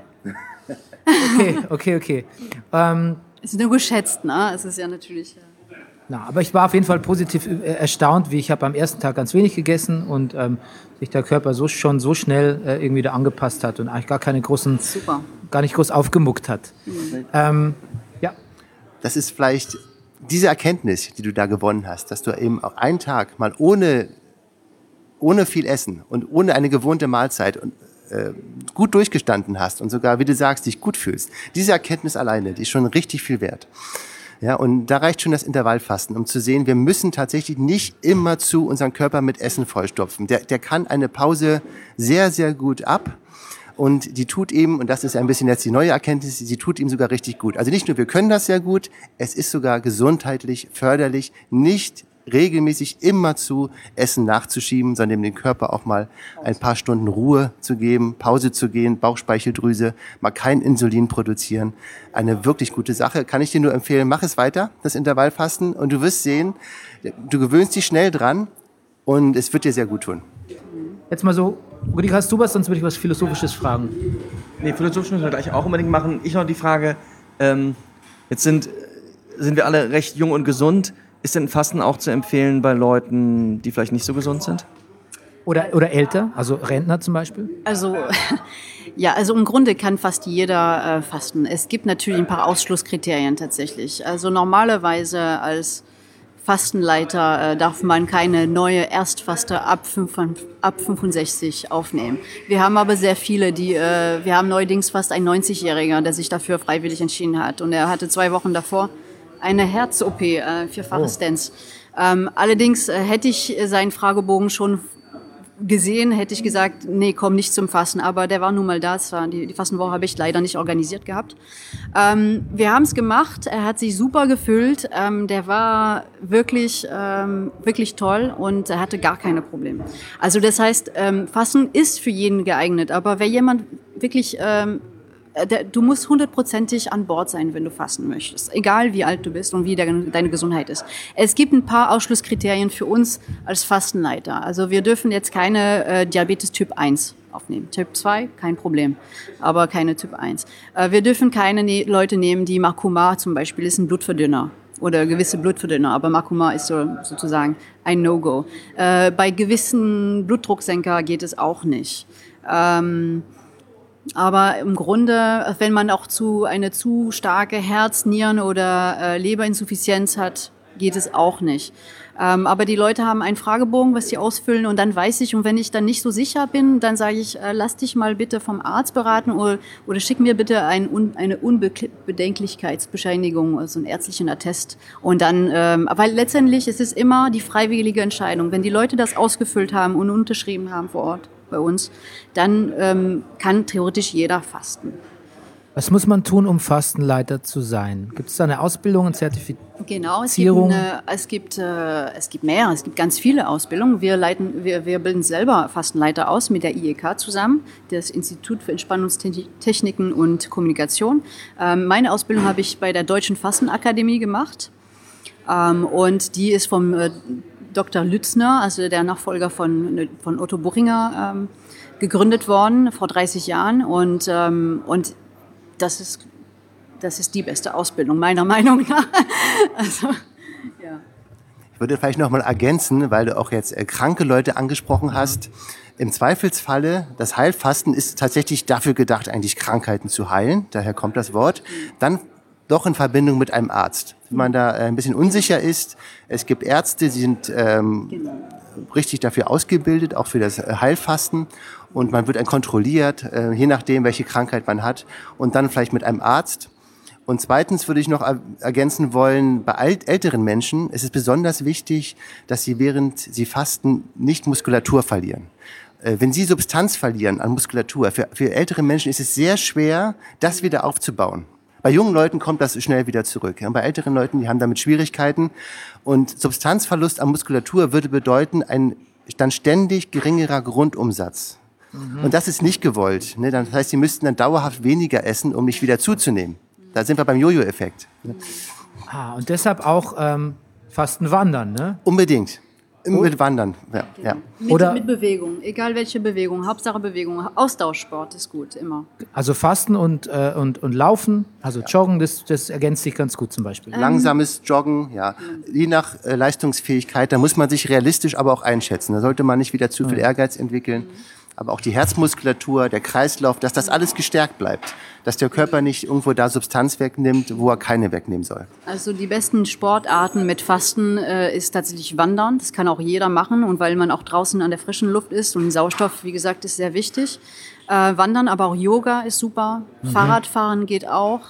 Okay, okay, okay. Ähm, es ist nur geschätzt, ne? Es ist ja natürlich. Ja. Na, aber ich war auf jeden Fall positiv äh, erstaunt, wie ich habe am ersten Tag ganz wenig gegessen und ähm, sich der Körper so schon so schnell äh, irgendwie da angepasst hat und eigentlich gar keine großen, Super. gar nicht groß aufgemuckt hat. Mhm. Ähm, ja. Das ist vielleicht diese Erkenntnis, die du da gewonnen hast, dass du eben auch einen Tag mal ohne, ohne viel Essen und ohne eine gewohnte Mahlzeit und, äh, gut durchgestanden hast und sogar, wie du sagst, dich gut fühlst. Diese Erkenntnis alleine, die ist schon richtig viel wert. Ja, und da reicht schon das Intervallfasten, um zu sehen, wir müssen tatsächlich nicht immer zu unseren Körper mit Essen vollstopfen. Der, der kann eine Pause sehr, sehr gut ab. Und die tut ihm, und das ist ein bisschen jetzt die neue Erkenntnis, sie tut ihm sogar richtig gut. Also nicht nur wir können das sehr gut, es ist sogar gesundheitlich förderlich, nicht regelmäßig immer zu Essen nachzuschieben, sondern dem Körper auch mal ein paar Stunden Ruhe zu geben, Pause zu gehen, Bauchspeicheldrüse, mal kein Insulin produzieren. Eine wirklich gute Sache, kann ich dir nur empfehlen, mach es weiter, das Intervallfasten, und du wirst sehen, du gewöhnst dich schnell dran und es wird dir sehr gut tun. Jetzt mal so, Rudi, hast du was, sonst würde ich was Philosophisches fragen. Nee, philosophisch müssen wir gleich auch unbedingt machen. Ich noch die Frage, ähm, jetzt sind, sind wir alle recht jung und gesund. Ist denn Fasten auch zu empfehlen bei Leuten, die vielleicht nicht so gesund sind? Oder, oder älter, also Rentner zum Beispiel? Also, ja, also im Grunde kann fast jeder äh, fasten. Es gibt natürlich ein paar Ausschlusskriterien tatsächlich. Also normalerweise als Fastenleiter äh, darf man keine neue Erstfaste ab, fünf, ab fünfundsechzig aufnehmen. Wir haben aber sehr viele, die, äh, wir haben neuerdings fast einen neunzigjähriger, der sich dafür freiwillig entschieden hat. Und er hatte zwei Wochen davor eine Herz-O P, äh, vierfache Stents. Ähm, allerdings äh, hätte ich seinen Fragebogen schon gesehen, hätte ich gesagt, nee, komm nicht zum Fasten. Aber der war nun mal da. Das war die, die Fastenwoche habe ich leider nicht organisiert gehabt. Ähm, wir haben es gemacht. Er hat sich super gefüllt. Ähm, der war wirklich, ähm, wirklich toll und er hatte gar keine Probleme. Also das heißt, ähm, Fasten ist für jeden geeignet. Aber wer jemand wirklich ähm, du musst hundertprozentig an Bord sein, wenn du fasten möchtest. Egal wie alt du bist und wie deine Gesundheit ist. Es gibt ein paar Ausschlusskriterien für uns als Fastenleiter. Also wir dürfen jetzt keine äh, Diabetes Typ eins aufnehmen. Typ zwei, kein Problem, aber keine Typ eins. Äh, wir dürfen keine ne- Leute nehmen, die Makoma zum Beispiel ist ein Blutverdünner oder gewisse Blutverdünner, aber Makoma ist so, sozusagen ein No-Go. Äh, bei gewissen Blutdrucksenker geht es auch nicht. Ähm, Aber im Grunde, wenn man auch zu eine zu starke Herz-, Nieren- oder äh, Leberinsuffizienz hat, geht es auch nicht. Ähm, aber die Leute haben einen Fragebogen, was sie ausfüllen, und dann weiß ich, und wenn ich dann nicht so sicher bin, dann sage ich, äh, lass dich mal bitte vom Arzt beraten oder, oder schick mir bitte ein, un, eine Unbedenklichkeitsbescheinigung, also einen ärztlichen Attest. Und dann, ähm, weil letztendlich ist es immer die freiwillige Entscheidung. Wenn die Leute das ausgefüllt haben und unterschrieben haben vor Ort bei uns, dann ähm, kann theoretisch jeder fasten. Was muss man tun, um Fastenleiter zu sein? Gibt es da eine Ausbildung, ein Zertifikat? Genau, es gibt, eine, es, gibt, äh, es gibt mehr, es gibt ganz viele Ausbildungen. Wir, leiten, wir, wir bilden selber Fastenleiter aus mit der I E K zusammen, das Institut für Entspannungstechniken und Kommunikation. Ähm, meine Ausbildung habe ich bei der Deutschen Fastenakademie gemacht, ähm, und die ist vom äh, Doktor Lützner, also der Nachfolger von, von Otto Buchinger, ähm, gegründet worden vor dreißig Jahren, und, ähm, und das ist, das ist die beste Ausbildung, meiner Meinung nach. Also, ja. Ich würde vielleicht noch mal ergänzen, weil du auch jetzt äh, kranke Leute angesprochen hast. Im Zweifelsfalle, das Heilfasten ist tatsächlich dafür gedacht, eigentlich Krankheiten zu heilen. Daher kommt das Wort. Dann doch in Verbindung mit einem Arzt. Wenn man da äh, ein bisschen unsicher ist, es gibt Ärzte, die sind ähm, genau. richtig dafür ausgebildet, auch für das äh, Heilfasten. Und man wird dann kontrolliert, äh, je nachdem, welche Krankheit man hat. Und dann vielleicht mit einem Arzt. Und zweitens würde ich noch er- ergänzen wollen, bei alt- älteren Menschen ist es besonders wichtig, dass sie während sie fasten nicht Muskulatur verlieren. Äh, wenn sie Substanz verlieren an Muskulatur, für, für ältere Menschen ist es sehr schwer, das wieder aufzubauen. Bei jungen Leuten kommt das schnell wieder zurück. Ja, bei älteren Leuten, die haben damit Schwierigkeiten. Und Substanzverlust an Muskulatur würde bedeuten, ein dann ständig geringerer Grundumsatz. Mhm. Und das ist nicht gewollt. Ne? Das heißt, sie müssten dann dauerhaft weniger essen, um nicht wieder zuzunehmen. Da sind wir beim Jojo-Effekt. Ne? Ah, und deshalb auch ähm, Fasten wandern, ne? Unbedingt. Mit Wandern, ja. ja. Mit, Oder- mit Bewegung, egal welche Bewegung, Hauptsache Bewegung. Austauschsport ist gut, immer. Also Fasten und, äh, und, und Laufen, also Joggen, das, das ergänzt sich ganz gut zum Beispiel. Langsames Joggen, ja. Je nach äh, Leistungsfähigkeit, da muss man sich realistisch aber auch einschätzen. Da sollte man nicht wieder zu viel Ehrgeiz entwickeln. Aber auch die Herzmuskulatur, der Kreislauf, dass das alles gestärkt bleibt. Dass der Körper nicht irgendwo da Substanz wegnimmt, wo er keine wegnehmen soll. Also die besten Sportarten mit Fasten äh, ist tatsächlich Wandern. Das kann auch jeder machen, und weil man auch draußen an der frischen Luft ist und Sauerstoff, wie gesagt, ist sehr wichtig. Äh, Wandern, aber auch Yoga ist super. Mhm. Fahrradfahren geht auch.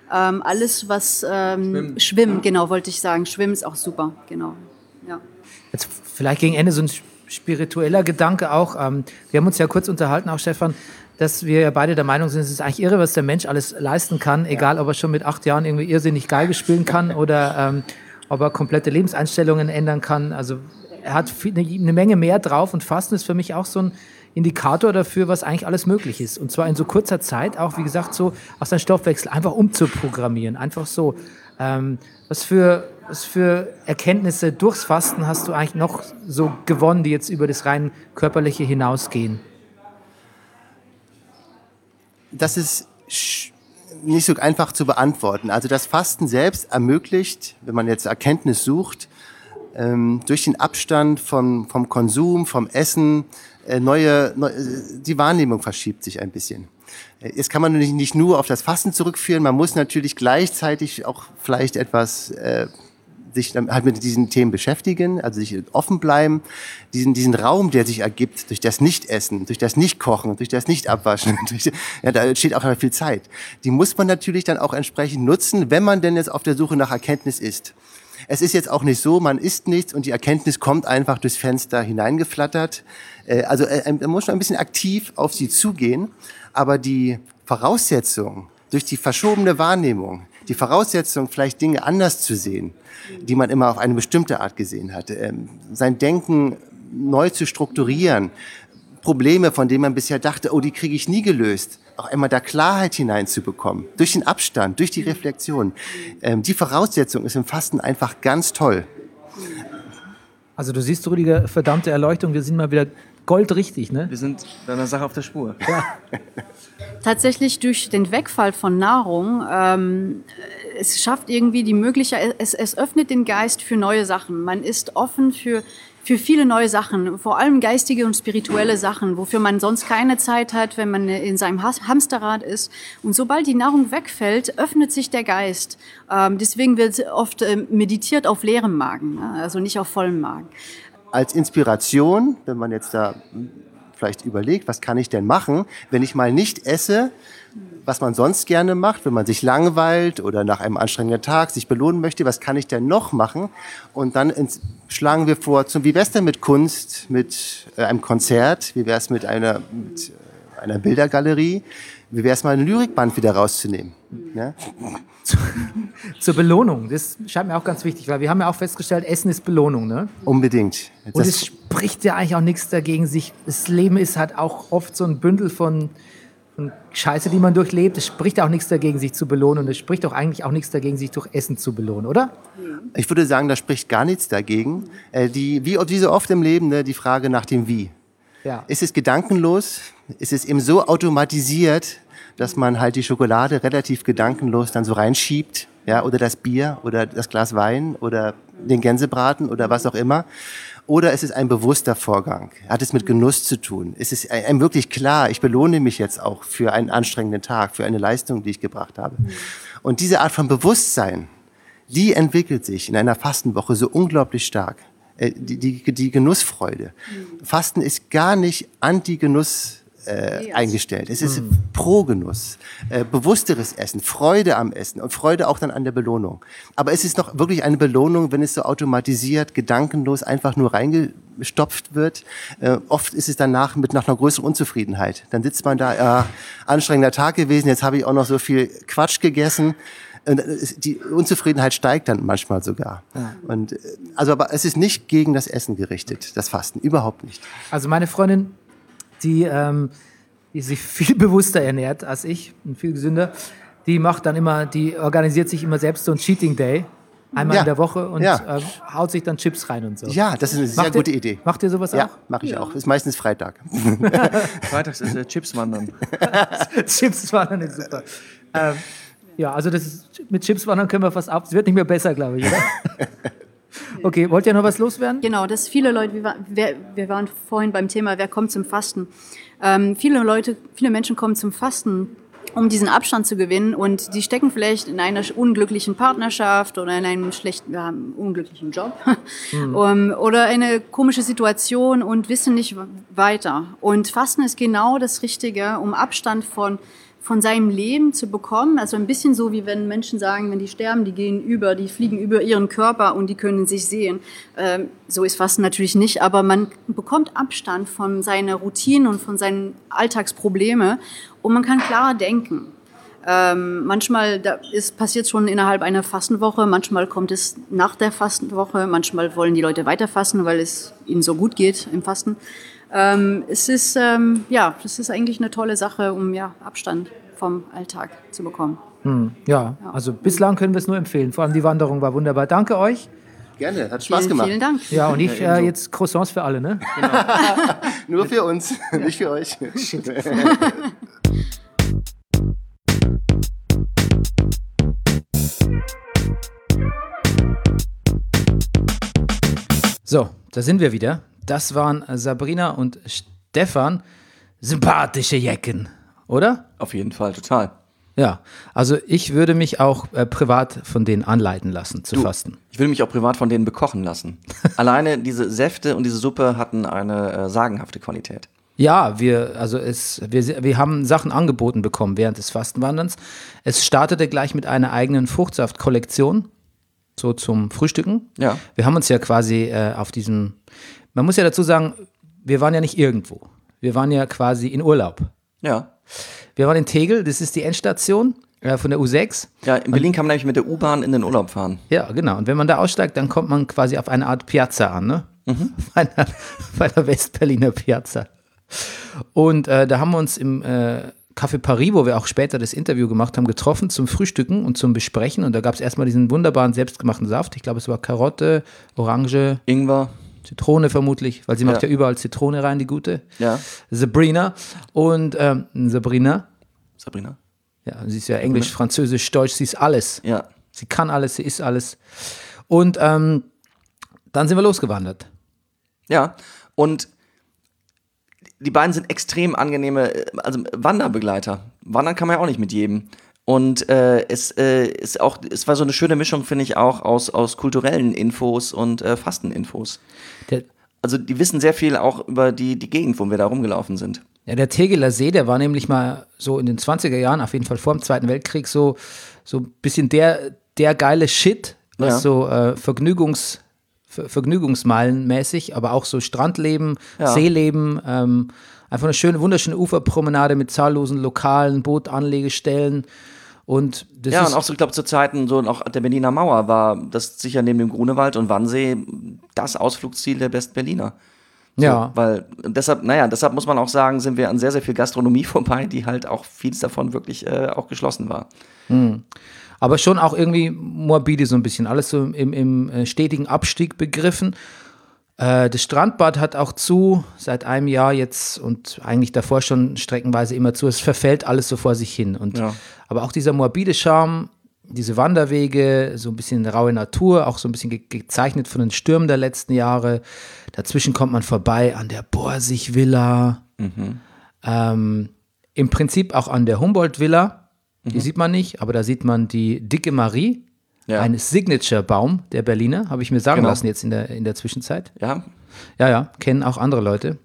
Ähm, alles, was ähm, Schwimmen. Schwimmen, genau, wollte ich sagen. Schwimmen ist auch super, genau. Ja. Jetzt vielleicht gegen Ende so ein spiritueller Gedanke auch. Ähm, wir haben uns ja kurz unterhalten, auch Stefan, dass wir ja beide der Meinung sind, es ist eigentlich irre, was der Mensch alles leisten kann, egal ob er schon mit acht Jahren irgendwie irrsinnig Geige spielen kann oder ähm, ob er komplette Lebenseinstellungen ändern kann. Also er hat viel, eine, eine Menge mehr drauf und Fasten ist für mich auch so ein Indikator dafür, was eigentlich alles möglich ist. Und zwar in so kurzer Zeit auch, wie gesagt, so auch seinen Stoffwechsel einfach umzuprogrammieren. Einfach so. Ähm, was für, was für Erkenntnisse durchs Fasten hast du eigentlich noch so gewonnen, die jetzt über das rein Körperliche hinausgehen? Das ist sch- nicht so einfach zu beantworten. Also das Fasten selbst ermöglicht, wenn man jetzt Erkenntnis sucht, ähm, durch den Abstand vom, vom Konsum, vom Essen, äh, neue, neu, die Wahrnehmung verschiebt sich ein bisschen. Äh, Jetzt kann man nicht, nicht nur auf das Fasten zurückführen, man muss natürlich gleichzeitig auch vielleicht etwas äh, sich dann halt mit diesen Themen beschäftigen, also sich offen bleiben, diesen, diesen Raum, der sich ergibt durch das Nicht-Essen, durch das Nicht-Kochen, durch das Nicht-Abwaschen, durch, ja, da entsteht auch viel Zeit. Die muss man natürlich dann auch entsprechend nutzen, wenn man denn jetzt auf der Suche nach Erkenntnis ist. Es ist jetzt auch nicht so, man isst nichts und die Erkenntnis kommt einfach durchs Fenster hineingeflattert. Äh, Also äh, man muss schon ein bisschen aktiv auf sie zugehen, aber die Voraussetzung durch die verschobene Wahrnehmung, die Voraussetzung, vielleicht Dinge anders zu sehen, die man immer auf eine bestimmte Art gesehen hat, ähm, sein Denken neu zu strukturieren, Probleme, von denen man bisher dachte, oh, die kriege ich nie gelöst, auch einmal da Klarheit hineinzubekommen, durch den Abstand, durch die Reflexion. Ähm, die Voraussetzung ist im Fasten einfach ganz toll. Also du siehst, Rüdiger, verdammte Erleuchtung, wir sind mal wieder goldrichtig, ne? Wir sind deiner Sache auf der Spur. Ja. Tatsächlich durch den Wegfall von Nahrung, ähm, es schafft irgendwie die Möglichkeit, es, es öffnet den Geist für neue Sachen. Man ist offen für, für viele neue Sachen, vor allem geistige und spirituelle Sachen, wofür man sonst keine Zeit hat, wenn man in seinem Has- Hamsterrad ist. Und sobald die Nahrung wegfällt, öffnet sich der Geist. Ähm, deswegen wird oft äh, meditiert auf leerem Magen, ne? Also nicht auf vollem Magen. Als Inspiration, wenn man jetzt da vielleicht überlegt, was kann ich denn machen, wenn ich mal nicht esse, was man sonst gerne macht, wenn man sich langweilt oder nach einem anstrengenden Tag sich belohnen möchte, was kann ich denn noch machen? Und dann ins, schlagen wir vor, zum, wie wär's denn mit Kunst, mit äh, einem Konzert, wie wär's mit einer, mit äh, einer Bildergalerie, wie wär's mal ein Lyrikband wieder rauszunehmen? Ja? Zur Belohnung, das scheint mir auch ganz wichtig, weil wir haben ja auch festgestellt, Essen ist Belohnung, ne? Unbedingt. Und Das- es spricht ja eigentlich auch nichts dagegen, sich, das Leben ist halt auch oft so ein Bündel von, von Scheiße, die man durchlebt. Es spricht auch nichts dagegen, sich zu belohnen und es spricht auch eigentlich auch nichts dagegen, sich durch Essen zu belohnen, oder? Ich würde sagen, da spricht gar nichts dagegen. Äh, die, wie, wie so oft im Leben, ne, die Frage nach dem Wie. Ja. Ist es gedankenlos? Ist es eben so automatisiert, dass man halt die Schokolade relativ gedankenlos dann so reinschiebt? Ja, oder das Bier oder das Glas Wein oder den Gänsebraten oder was auch immer. Oder ist es ein bewusster Vorgang? Hat es mit Genuss zu tun? Ist es einem wirklich klar, ich belohne mich jetzt auch für einen anstrengenden Tag, für eine Leistung, die ich gebracht habe? Und diese Art von Bewusstsein, die entwickelt sich in einer Fastenwoche so unglaublich stark. Äh, Die, die, die Genussfreude. Fasten ist gar nicht anti-Genuss äh, eingestellt. Es ist pro Genuss, äh, bewussteres Essen, Freude am Essen und Freude auch dann an der Belohnung. Aber es ist noch wirklich eine Belohnung, wenn es so automatisiert, gedankenlos einfach nur reingestopft wird. Äh, oft ist es danach mit nach einer größeren Unzufriedenheit. Dann sitzt man da, ja, anstrengender Tag gewesen, jetzt habe ich auch noch so viel Quatsch gegessen. Und die Unzufriedenheit steigt dann manchmal sogar. Ja. Und äh, also, aber es ist nicht gegen das Essen gerichtet, das Fasten, überhaupt nicht. Also meine Freundin, die, ähm, die sich viel bewusster ernährt als ich und viel gesünder, die macht dann immer, die organisiert sich immer selbst so einen Cheating Day, einmal Ja. in der Woche und Ja. ähm, haut sich dann Chips rein und so. Ja, das ist eine sehr Macht gute ihr, Idee. Macht ihr sowas Ja, auch? mache ich auch. Ist meistens Freitag. Freitags ist äh, Chips wandern. Chips wandern ist super. Ähm, ja, also das ist, mit Chips wandern können wir fast ab. Es wird nicht mehr besser, glaube ich, oder? Okay, wollt ihr noch was loswerden? Genau, dass viele Leute, wir, war- wir, wir waren vorhin beim Thema, wer kommt zum Fasten? Ähm, viele Leute, viele Menschen kommen zum Fasten, um diesen Abstand zu gewinnen und die stecken vielleicht in einer unglücklichen Partnerschaft oder in einem schlechten, ja, unglücklichen Job um, oder eine komische Situation und wissen nicht weiter. Und Fasten ist genau das Richtige, um Abstand von von seinem Leben zu bekommen. Also ein bisschen so, wie wenn Menschen sagen, wenn die sterben, die gehen über, die fliegen über ihren Körper und die können sich sehen. Ähm, so ist Fasten natürlich nicht, aber man bekommt Abstand von seiner Routine und von seinen Alltagsproblemen und man kann klarer denken. Ähm, manchmal da ist passiert schon innerhalb einer Fastenwoche, manchmal kommt es nach der Fastenwoche, manchmal wollen die Leute weiter fasten, weil es ihnen so gut geht im Fasten. Ähm, es ist ähm, ja, es ist eigentlich eine tolle Sache, um ja Abstand vom Alltag zu bekommen. Hm, ja, also bislang können wir es nur empfehlen. Vor allem die Wanderung war wunderbar. Danke euch. Gerne, hat Spaß Vielen, gemacht. vielen Dank. Ja, und ich äh, jetzt Croissants für alle, ne? Nur für uns, nicht für euch. So, da sind wir wieder. Das waren Sabrina und Stefan. Sympathische Jecken, oder? Auf jeden Fall, total. Ja, also ich würde mich auch äh, privat von denen anleiten lassen zu Du, fasten. Ich will mich auch privat von denen bekochen lassen. Alleine diese Säfte und diese Suppe hatten eine äh, sagenhafte Qualität. Ja, wir, also es, wir, wir haben Sachen angeboten bekommen während des Fastenwanderns. Es startete gleich mit einer eigenen Fruchtsaftkollektion, so zum Frühstücken. Ja. Wir haben uns ja quasi äh, auf diesem, man muss ja dazu sagen, wir waren ja nicht irgendwo. Wir waren ja quasi in Urlaub. Ja. Wir waren in Tegel, das ist die Endstation äh, von der U sechs. Ja, in Berlin kann man nämlich mit der U-Bahn in den Urlaub fahren. Ja, genau. Und wenn man da aussteigt, dann kommt man quasi auf eine Art Piazza an, ne? Mhm. Bei einer, bei einer Westberliner Piazza. Und äh, da haben wir uns im äh, Café Paris, wo wir auch später das Interview gemacht haben, getroffen zum Frühstücken und zum Besprechen. Und da gab es erstmal diesen wunderbaren selbstgemachten Saft. Ich glaube, es war Karotte, Orange, Ingwer. Zitrone vermutlich, weil sie macht Ja. ja überall Zitrone rein, die gute. Ja. Sabrina. Und ähm, Sabrina, Sabrina. ja, sie ist ja Englisch, Französisch, Deutsch, sie ist alles. Ja. Sie kann alles, sie ist alles. Und ähm, dann sind wir losgewandert. Ja. Und die beiden sind extrem angenehme, also Wanderbegleiter. Wandern kann man ja auch nicht mit jedem. Und äh, es äh, ist auch, es war so eine schöne Mischung, finde ich, auch aus, aus kulturellen Infos und äh, Fasteninfos. Der, Also die wissen sehr viel auch über die, die Gegend, wo wir da rumgelaufen sind. ja, der Tegeler See, der war nämlich mal so in den zwanziger Jahren, auf jeden Fall vor dem Zweiten Weltkrieg, so, so ein bisschen der, der geile Shit, was Ja. so äh, Vergnügungs, Ver, Vergnügungsmeilenmäßig, aber auch so Strandleben, Ja. Seeleben, ähm, einfach eine schöne, wunderschöne Uferpromenade mit zahllosen lokalen Bootanlegestellen. Und das Ja, ist, und auch so, ich glaube, zu Zeiten so auch der Berliner Mauer war das sicher neben dem Grunewald und Wannsee das Ausflugsziel der Westberliner. So, ja. Weil deshalb, naja, deshalb muss man auch sagen, sind wir an sehr, sehr viel Gastronomie vorbei, die halt auch vieles davon wirklich äh, auch geschlossen war. Aber schon auch irgendwie morbide so ein bisschen, alles so im, im äh, stetigen Abstieg begriffen. Äh, das Strandbad hat auch zu, seit einem Jahr jetzt und eigentlich davor schon streckenweise immer zu. Es verfällt alles so vor sich hin. Und, Ja. Aber auch dieser morbide Charme, diese Wanderwege, so ein bisschen raue Natur, auch so ein bisschen ge gezeichnet von den Stürmen der letzten Jahre. Dazwischen kommt man vorbei an der Borsig-Villa, ähm, im Prinzip auch an der Humboldt-Villa. Die sieht man nicht, aber da sieht man die Dicke Marie, Ja. ein Signature-Baum der Berliner, habe ich mir sagen Genau. lassen jetzt in der, in der Zwischenzeit. Ja, Ja, ja, kennen auch andere Leute,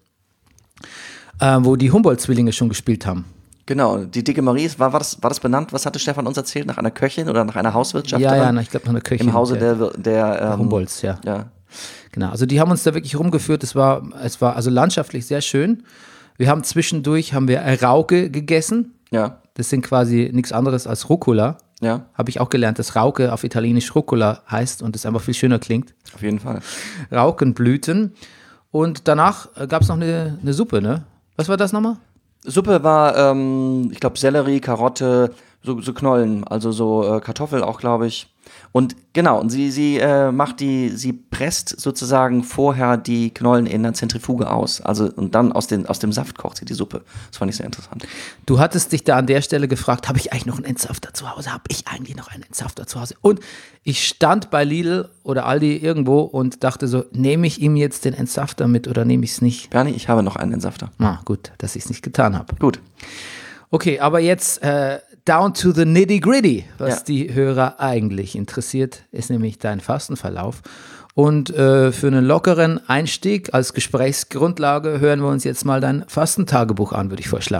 äh, wo die Humboldt-Zwillinge schon gespielt haben. genau. Die Dicke Marie, war, war, das, war das benannt? Was hatte Stefan uns erzählt? Nach einer Köchin oder nach einer Hauswirtschafterin? Ja, ja, na, ich glaube noch eine Köchin. Im Hause der, der, der, ähm, Humboldts, ja. Ja. Genau, also die haben uns da wirklich rumgeführt. Es war, es war also landschaftlich sehr schön. Wir haben zwischendurch haben wir Rauke gegessen. Ja. Das sind quasi nichts anderes als Rucola. Ja, Habe ich auch gelernt, dass Rauke auf Italienisch Rucola heißt und es einfach viel schöner klingt. auf jeden Fall. Raukenblüten. Und danach gab es noch eine, eine Suppe, ne? Was war das nochmal? Suppe war, ähm, ich glaube, Sellerie, Karotte, so, so Knollen, also so äh, Kartoffel auch, glaube ich. Und genau, und sie, sie äh, macht die, sie presst sozusagen vorher die Knollen in der Zentrifuge aus. Also und dann aus, den, aus dem Saft kocht sie die Suppe. Das fand ich sehr interessant. Du hattest dich da an der Stelle gefragt, habe ich eigentlich noch einen Entsafter zu Hause? Habe ich eigentlich noch einen Entsafter zu Hause? Und ich stand bei Lidl oder Aldi irgendwo und dachte so, nehme ich ihm jetzt den Entsafter mit oder nehme ich es nicht? Bernie, ich habe noch einen Entsafter. Na gut, dass ich es nicht getan habe. Gut. Okay, aber jetzt äh, down to the nitty-gritty. Was Ja. die Hörer eigentlich interessiert, ist nämlich dein Fastenverlauf. Und äh, für einen lockeren Einstieg als Gesprächsgrundlage hören wir uns jetzt mal dein Fastentagebuch an, würde ich vorschlagen.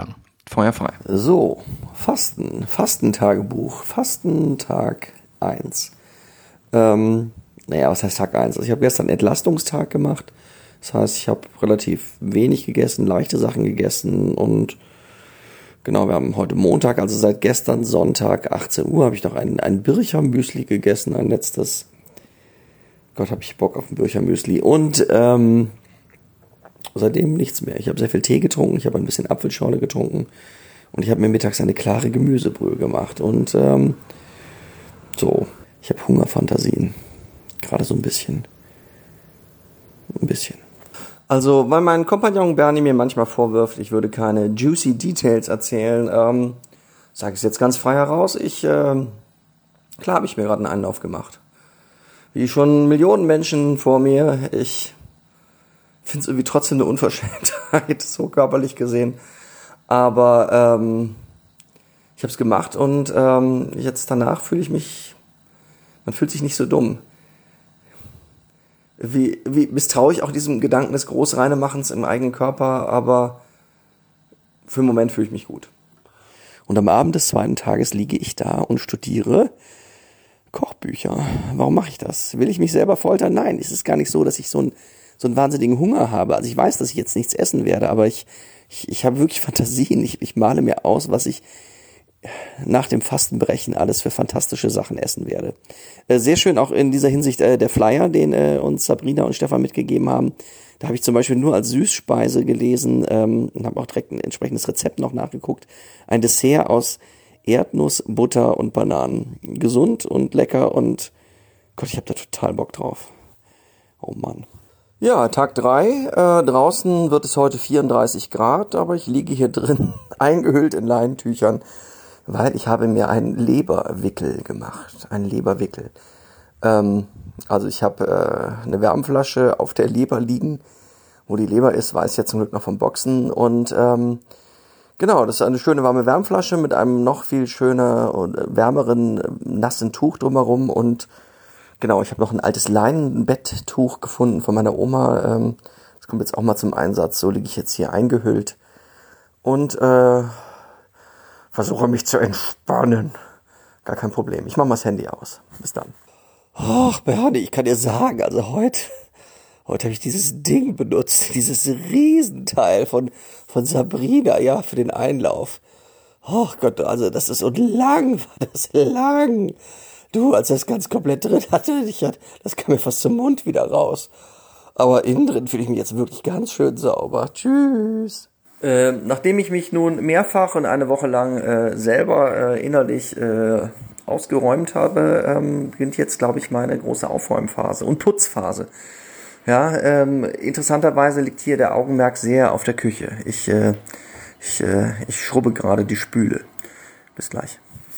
Feuer frei. So, Fasten, Fastentagebuch, Fastentag eins. Ähm, naja, was heißt Tag eins? Also ich habe gestern einen Entlastungstag gemacht. Das heißt, ich habe relativ wenig gegessen, leichte Sachen gegessen und genau, wir haben heute Montag, also seit gestern Sonntag, achtzehn Uhr, habe ich noch ein, ein Bircher-Müsli gegessen, ein letztes. Gott, habe ich Bock auf ein Bircher-Müsli. Und ähm, seitdem nichts mehr. Ich habe sehr viel Tee getrunken, ich habe ein bisschen Apfelschorle getrunken und ich habe mir mittags eine klare Gemüsebrühe gemacht. Und ähm, so, ich habe Hungerfantasien. Gerade so ein bisschen. Ein bisschen. Also, weil mein Kompagnon Bernie mir manchmal vorwirft, ich würde keine juicy Details erzählen, ähm, sage ich es jetzt ganz frei heraus. Ich, ähm, klar habe ich mir gerade einen Einlauf gemacht. Wie schon Millionen Menschen vor mir. Ich finde es irgendwie trotzdem eine Unverschämtheit, so körperlich gesehen. Aber ähm, ich habe es gemacht und ähm, jetzt danach fühle ich mich, man fühlt sich nicht so dumm. Wie, wie misstraue ich auch diesem Gedanken des Großreinemachens im eigenen Körper, aber für den Moment fühle ich mich gut. Und am Abend des zweiten Tages liege ich da und studiere Kochbücher. Warum mache ich das? Will ich mich selber foltern? Nein, es ist gar nicht so, dass ich so, ein, so einen wahnsinnigen Hunger habe. Also ich weiß, dass ich jetzt nichts essen werde, aber ich, ich, ich habe wirklich Fantasien. Ich, ich male mir aus, was ich nach dem Fastenbrechen alles für fantastische Sachen essen werde. Äh, sehr schön auch in dieser Hinsicht äh, der Flyer, den äh, uns Sabrina und Stefan mitgegeben haben. Da habe ich zum Beispiel nur als Süßspeise gelesen ähm, und habe auch direkt ein entsprechendes Rezept noch nachgeguckt. Ein Dessert aus Erdnuss, Butter und Bananen. Gesund und lecker und Gott, ich habe da total Bock drauf. Oh Mann. Ja, Tag drei. Äh, draußen wird es heute vierunddreißig Grad, aber ich liege hier drin eingehüllt in Leinentüchern, weil ich habe mir einen Leberwickel gemacht. Einen Leberwickel. Ähm, also ich habe äh, eine Wärmflasche auf der Leber liegen. Wo die Leber ist, weiß ich jetzt zum Glück noch vom Boxen. Und ähm, genau, das ist eine schöne warme Wärmflasche mit einem noch viel schöner und wärmeren, nassen Tuch drumherum. Und genau, ich habe noch ein altes Leinenbetttuch gefunden von meiner Oma. Ähm, das kommt jetzt auch mal zum Einsatz. So liege ich jetzt hier eingehüllt. Und äh, versuche mich zu entspannen. Gar kein Problem. Ich mache mal das Handy aus. Bis dann. Ach, Bernie, ich kann dir sagen, also heute, heute habe ich dieses Ding benutzt, dieses Riesenteil von, von Sabrina, ja, für den Einlauf. Ach Gott, also das ist, und lang war das lang. Du, als das ganz komplett drin hatte, ich hatte, das kam mir fast zum Mund wieder raus. Aber innen drin fühle ich mich jetzt wirklich ganz schön sauber. Tschüss. Äh, nachdem ich mich nun mehrfach und eine Woche lang äh, selber äh, innerlich äh, ausgeräumt habe, ähm, beginnt jetzt, glaube ich, meine große Aufräumphase und Putzphase. Ja, ähm, interessanterweise liegt hier der Augenmerk sehr auf der Küche. Ich, äh, ich, äh, ich schrubbe gerade die Spüle. Bis gleich.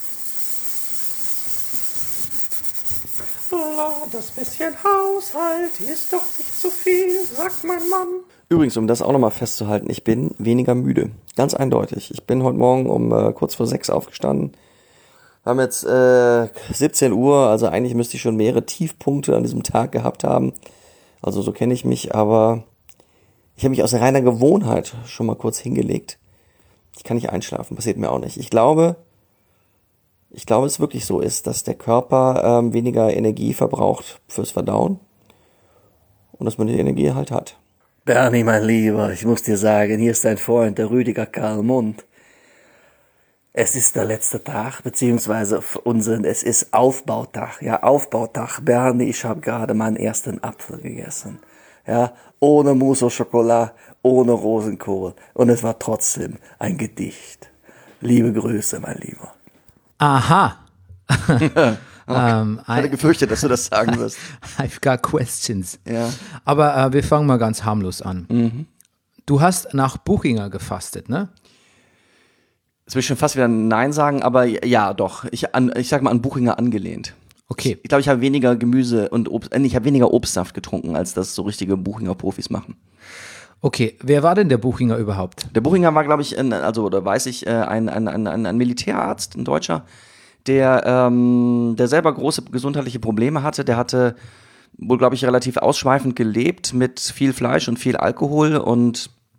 Das bisschen Haushalt ist doch nicht zu viel, sagt mein Mann. Übrigens, um das auch nochmal festzuhalten, ich bin weniger müde. Ganz eindeutig. Ich bin heute Morgen um äh, kurz vor sechs aufgestanden. Wir haben jetzt äh, siebzehn Uhr, also eigentlich müsste ich schon mehrere Tiefpunkte an diesem Tag gehabt haben. Also so kenne ich mich, aber ich habe mich aus reiner Gewohnheit schon mal kurz hingelegt. Ich kann nicht einschlafen, passiert mir auch nicht. Ich glaube, ich glaube, es wirklich so ist, dass der Körper ähm, weniger Energie verbraucht fürs Verdauen und dass man die Energie halt hat. Bernie, mein Lieber, ich muss dir sagen, hier ist dein Freund, der Rüdiger Karl Mund. Es ist der letzte Tag, beziehungsweise für unseren, es ist Aufbautag, ja, Aufbautag. Bernie, ich habe gerade meinen ersten Apfel gegessen, ja, ohne Mousse au Chocolat, ohne Rosenkohl, und es war trotzdem ein Gedicht. Liebe Grüße, mein Lieber. Aha. Okay. ähm, ich hatte gefürchtet, dass du das sagen wirst. I've got questions. Ja. Aber äh, wir fangen mal ganz harmlos an. Mhm. Du hast nach Buchinger gefastet, ne? Jetzt will ich schon fast wieder Nein sagen, aber ja, doch. Ich, an, ich sag mal an Buchinger angelehnt. Okay. Ich glaube, ich habe weniger Gemüse und Obst, äh, ich habe weniger Obstsaft getrunken, als das so richtige Buchinger Profis machen. Okay, wer war denn der Buchinger überhaupt? Der Buchinger war, glaube ich, ein, also oder weiß ich, ein, ein, ein, ein Militärarzt, ein Deutscher, der, ähm, der selber große gesundheitliche Probleme hatte. Der hatte wohl, glaube ich, relativ ausschweifend gelebt mit viel Fleisch und viel Alkohol und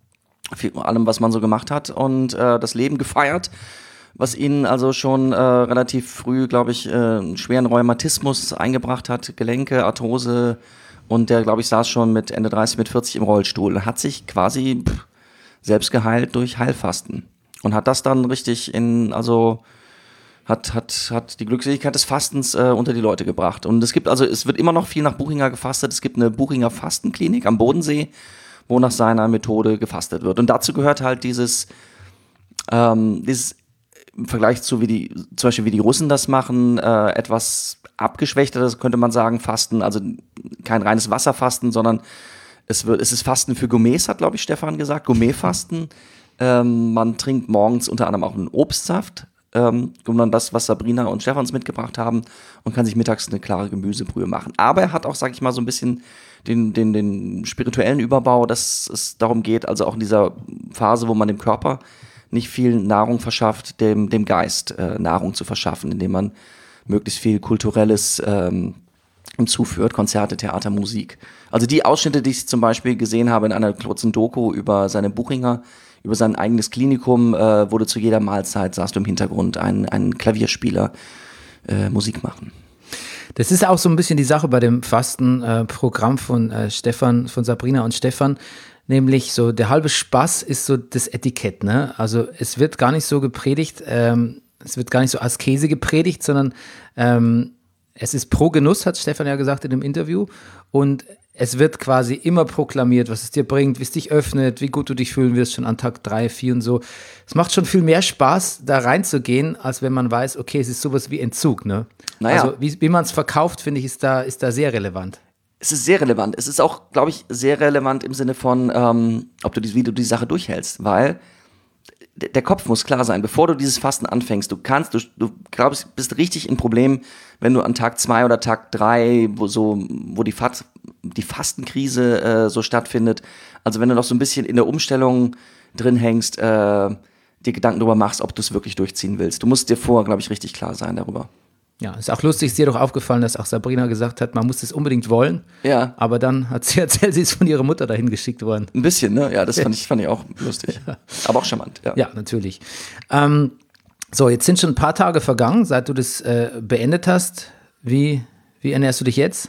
viel, allem, was man so gemacht hat und äh, das Leben gefeiert, was ihnen also schon äh, relativ früh, glaube ich, äh, einen schweren Rheumatismus eingebracht hat, Gelenke, Arthrose, und der, glaube ich, saß schon mit Ende dreißig, mit vierzig im Rollstuhl und hat sich quasi pff, selbst geheilt durch Heilfasten und hat das dann richtig in, also hat, hat, hat die Glückseligkeit des Fastens äh, unter die Leute gebracht. Und es gibt also, es wird immer noch viel nach Buchinger gefastet. Es gibt eine Buchinger Fastenklinik am Bodensee, wo nach seiner Methode gefastet wird. Und dazu gehört halt dieses, ähm, dieses im Vergleich zu wie die, zum Beispiel wie die Russen das machen, äh, etwas abgeschwächteres, könnte man sagen, Fasten, also kein reines Wasserfasten, sondern es wird, es ist Fasten für Gourmets, hat, glaube ich, Stefan gesagt, Gourmetfasten. Ähm, man trinkt morgens unter anderem auch einen Obstsaft, ähm, und dann das, was Sabrina und Stefans mitgebracht haben, und kann sich mittags eine klare Gemüsebrühe machen. Aber er hat auch, sag ich mal, so ein bisschen den, den, den spirituellen Überbau, dass es darum geht, also auch in dieser Phase, wo man dem Körper nicht viel Nahrung verschafft, dem, dem Geist äh, Nahrung zu verschaffen, indem man möglichst viel Kulturelles ähm, hinzuführt, Konzerte, Theater, Musik. Also die Ausschnitte, die ich zum Beispiel gesehen habe in einer kurzen Doku über seine Buchinger, über sein eigenes Klinikum, äh, wurde zu jeder Mahlzeit, saß du im Hintergrund ein, ein Klavierspieler äh, Musik machen. Das ist auch so ein bisschen die Sache bei dem Fastenprogramm äh, von äh, Stefan, von Sabrina und Stefan, nämlich so der halbe Spaß ist so das Etikett, ne? Also es wird gar nicht so gepredigt, ähm, es wird gar nicht so Askese gepredigt, sondern ähm, es ist pro Genuss, hat Stefan ja gesagt in dem Interview, und es wird quasi immer proklamiert, was es dir bringt, wie es dich öffnet, wie gut du dich fühlen wirst schon an Tag drei, vier und so. Es macht schon viel mehr Spaß, da reinzugehen, als wenn man weiß, okay, es ist sowas wie Entzug, ne? Naja. Also wie, wie man es verkauft, finde ich, ist da, ist da sehr relevant. Es ist sehr relevant. Es ist auch, glaube ich, sehr relevant im Sinne von, ähm, ob du die, wie du die Sache durchhältst, weil d- der Kopf muss klar sein, bevor du dieses Fasten anfängst. Du kannst, du, du glaubst, bist richtig in Problem, wenn du an Tag zwei oder Tag drei, wo so, wo die, Fat, die Fastenkrise äh, so stattfindet. Also wenn du noch so ein bisschen in der Umstellung drin hängst, äh, dir Gedanken darüber machst, ob du es wirklich durchziehen willst. Du musst dir vorher, glaube ich, richtig klar sein darüber. Ja, ist auch lustig, ist dir doch aufgefallen, dass auch Sabrina gesagt hat, man muss es unbedingt wollen. Ja. Aber dann hat sie erzählt, sie ist von ihrer Mutter dahin geschickt worden. Ein bisschen, ne? Ja, das fand ich, fand ich auch lustig. Aber auch charmant, ja. Ja, natürlich. Ähm, so, jetzt sind schon ein paar Tage vergangen, seit du das äh, beendet hast. Wie, wie ernährst du dich jetzt?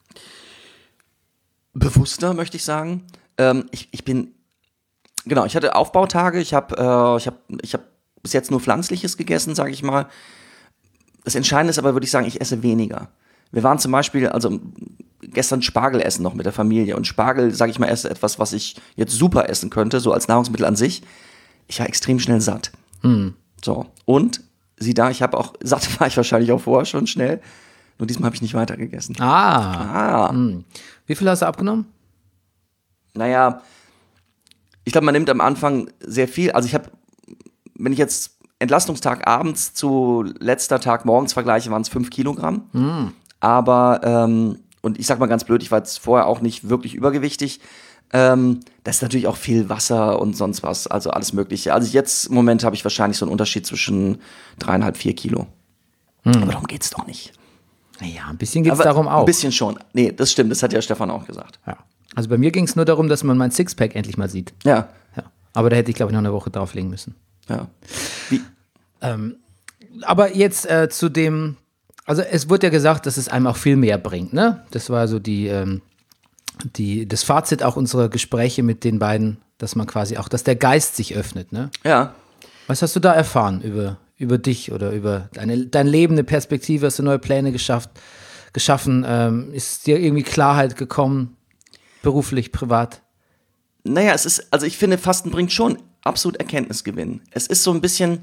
Bewusster, möchte ich sagen. Ähm, ich, ich bin, genau, ich hatte Aufbautage, ich habe äh, ich hab, ich hab bis jetzt nur Pflanzliches gegessen, sage ich mal. Das Entscheidende ist aber, würde ich sagen, ich esse weniger. Wir waren zum Beispiel, also gestern Spargel essen noch mit der Familie. Und Spargel, sage ich mal, ist etwas, was ich jetzt super essen könnte, so als Nahrungsmittel an sich. Ich war extrem schnell satt. Hm. So, und sieh da, ich habe auch, satt war ich wahrscheinlich auch vorher schon schnell. Nur diesmal habe ich nicht weiter gegessen. Ah. Ah. Hm. Wie viel hast du abgenommen? Naja, ich glaube, man nimmt am Anfang sehr viel. Also ich habe, wenn ich jetzt Entlastungstag abends zu letzter Tag morgens vergleiche, waren es fünf Kilogramm. Mm. Aber, ähm, und ich sag mal ganz blöd, ich war jetzt vorher auch nicht wirklich übergewichtig. Ähm, das ist natürlich auch viel Wasser und sonst was, also alles Mögliche. Also jetzt im Moment habe ich wahrscheinlich so einen Unterschied zwischen dreieinhalb, vier Kilo. Mm. Aber darum geht's doch nicht. Naja, ein bisschen geht es Aber darum auch. Ein bisschen schon. Nee, das stimmt, das hat ja Stefan auch gesagt. Ja. Also bei mir ging es nur darum, dass man mein Sixpack endlich mal sieht. Ja. Ja. Aber da hätte ich, glaube ich, noch eine Woche drauflegen müssen. Ja. Wie? Ähm, aber jetzt äh, zu dem, also es wurde ja gesagt, dass es einem auch viel mehr bringt, ne? Das war so die, ähm, die, das Fazit auch unserer Gespräche mit den beiden, dass man quasi auch, dass der Geist sich öffnet, ne? Ja. Was hast du da erfahren über, über dich oder über deine, dein Leben, eine Perspektive, hast du neue Pläne geschafft, geschaffen? Ähm, ist dir irgendwie Klarheit gekommen, beruflich, privat? Naja, es ist, also ich finde, Fasten bringt schon absolut Erkenntnisgewinn. Es ist so ein bisschen,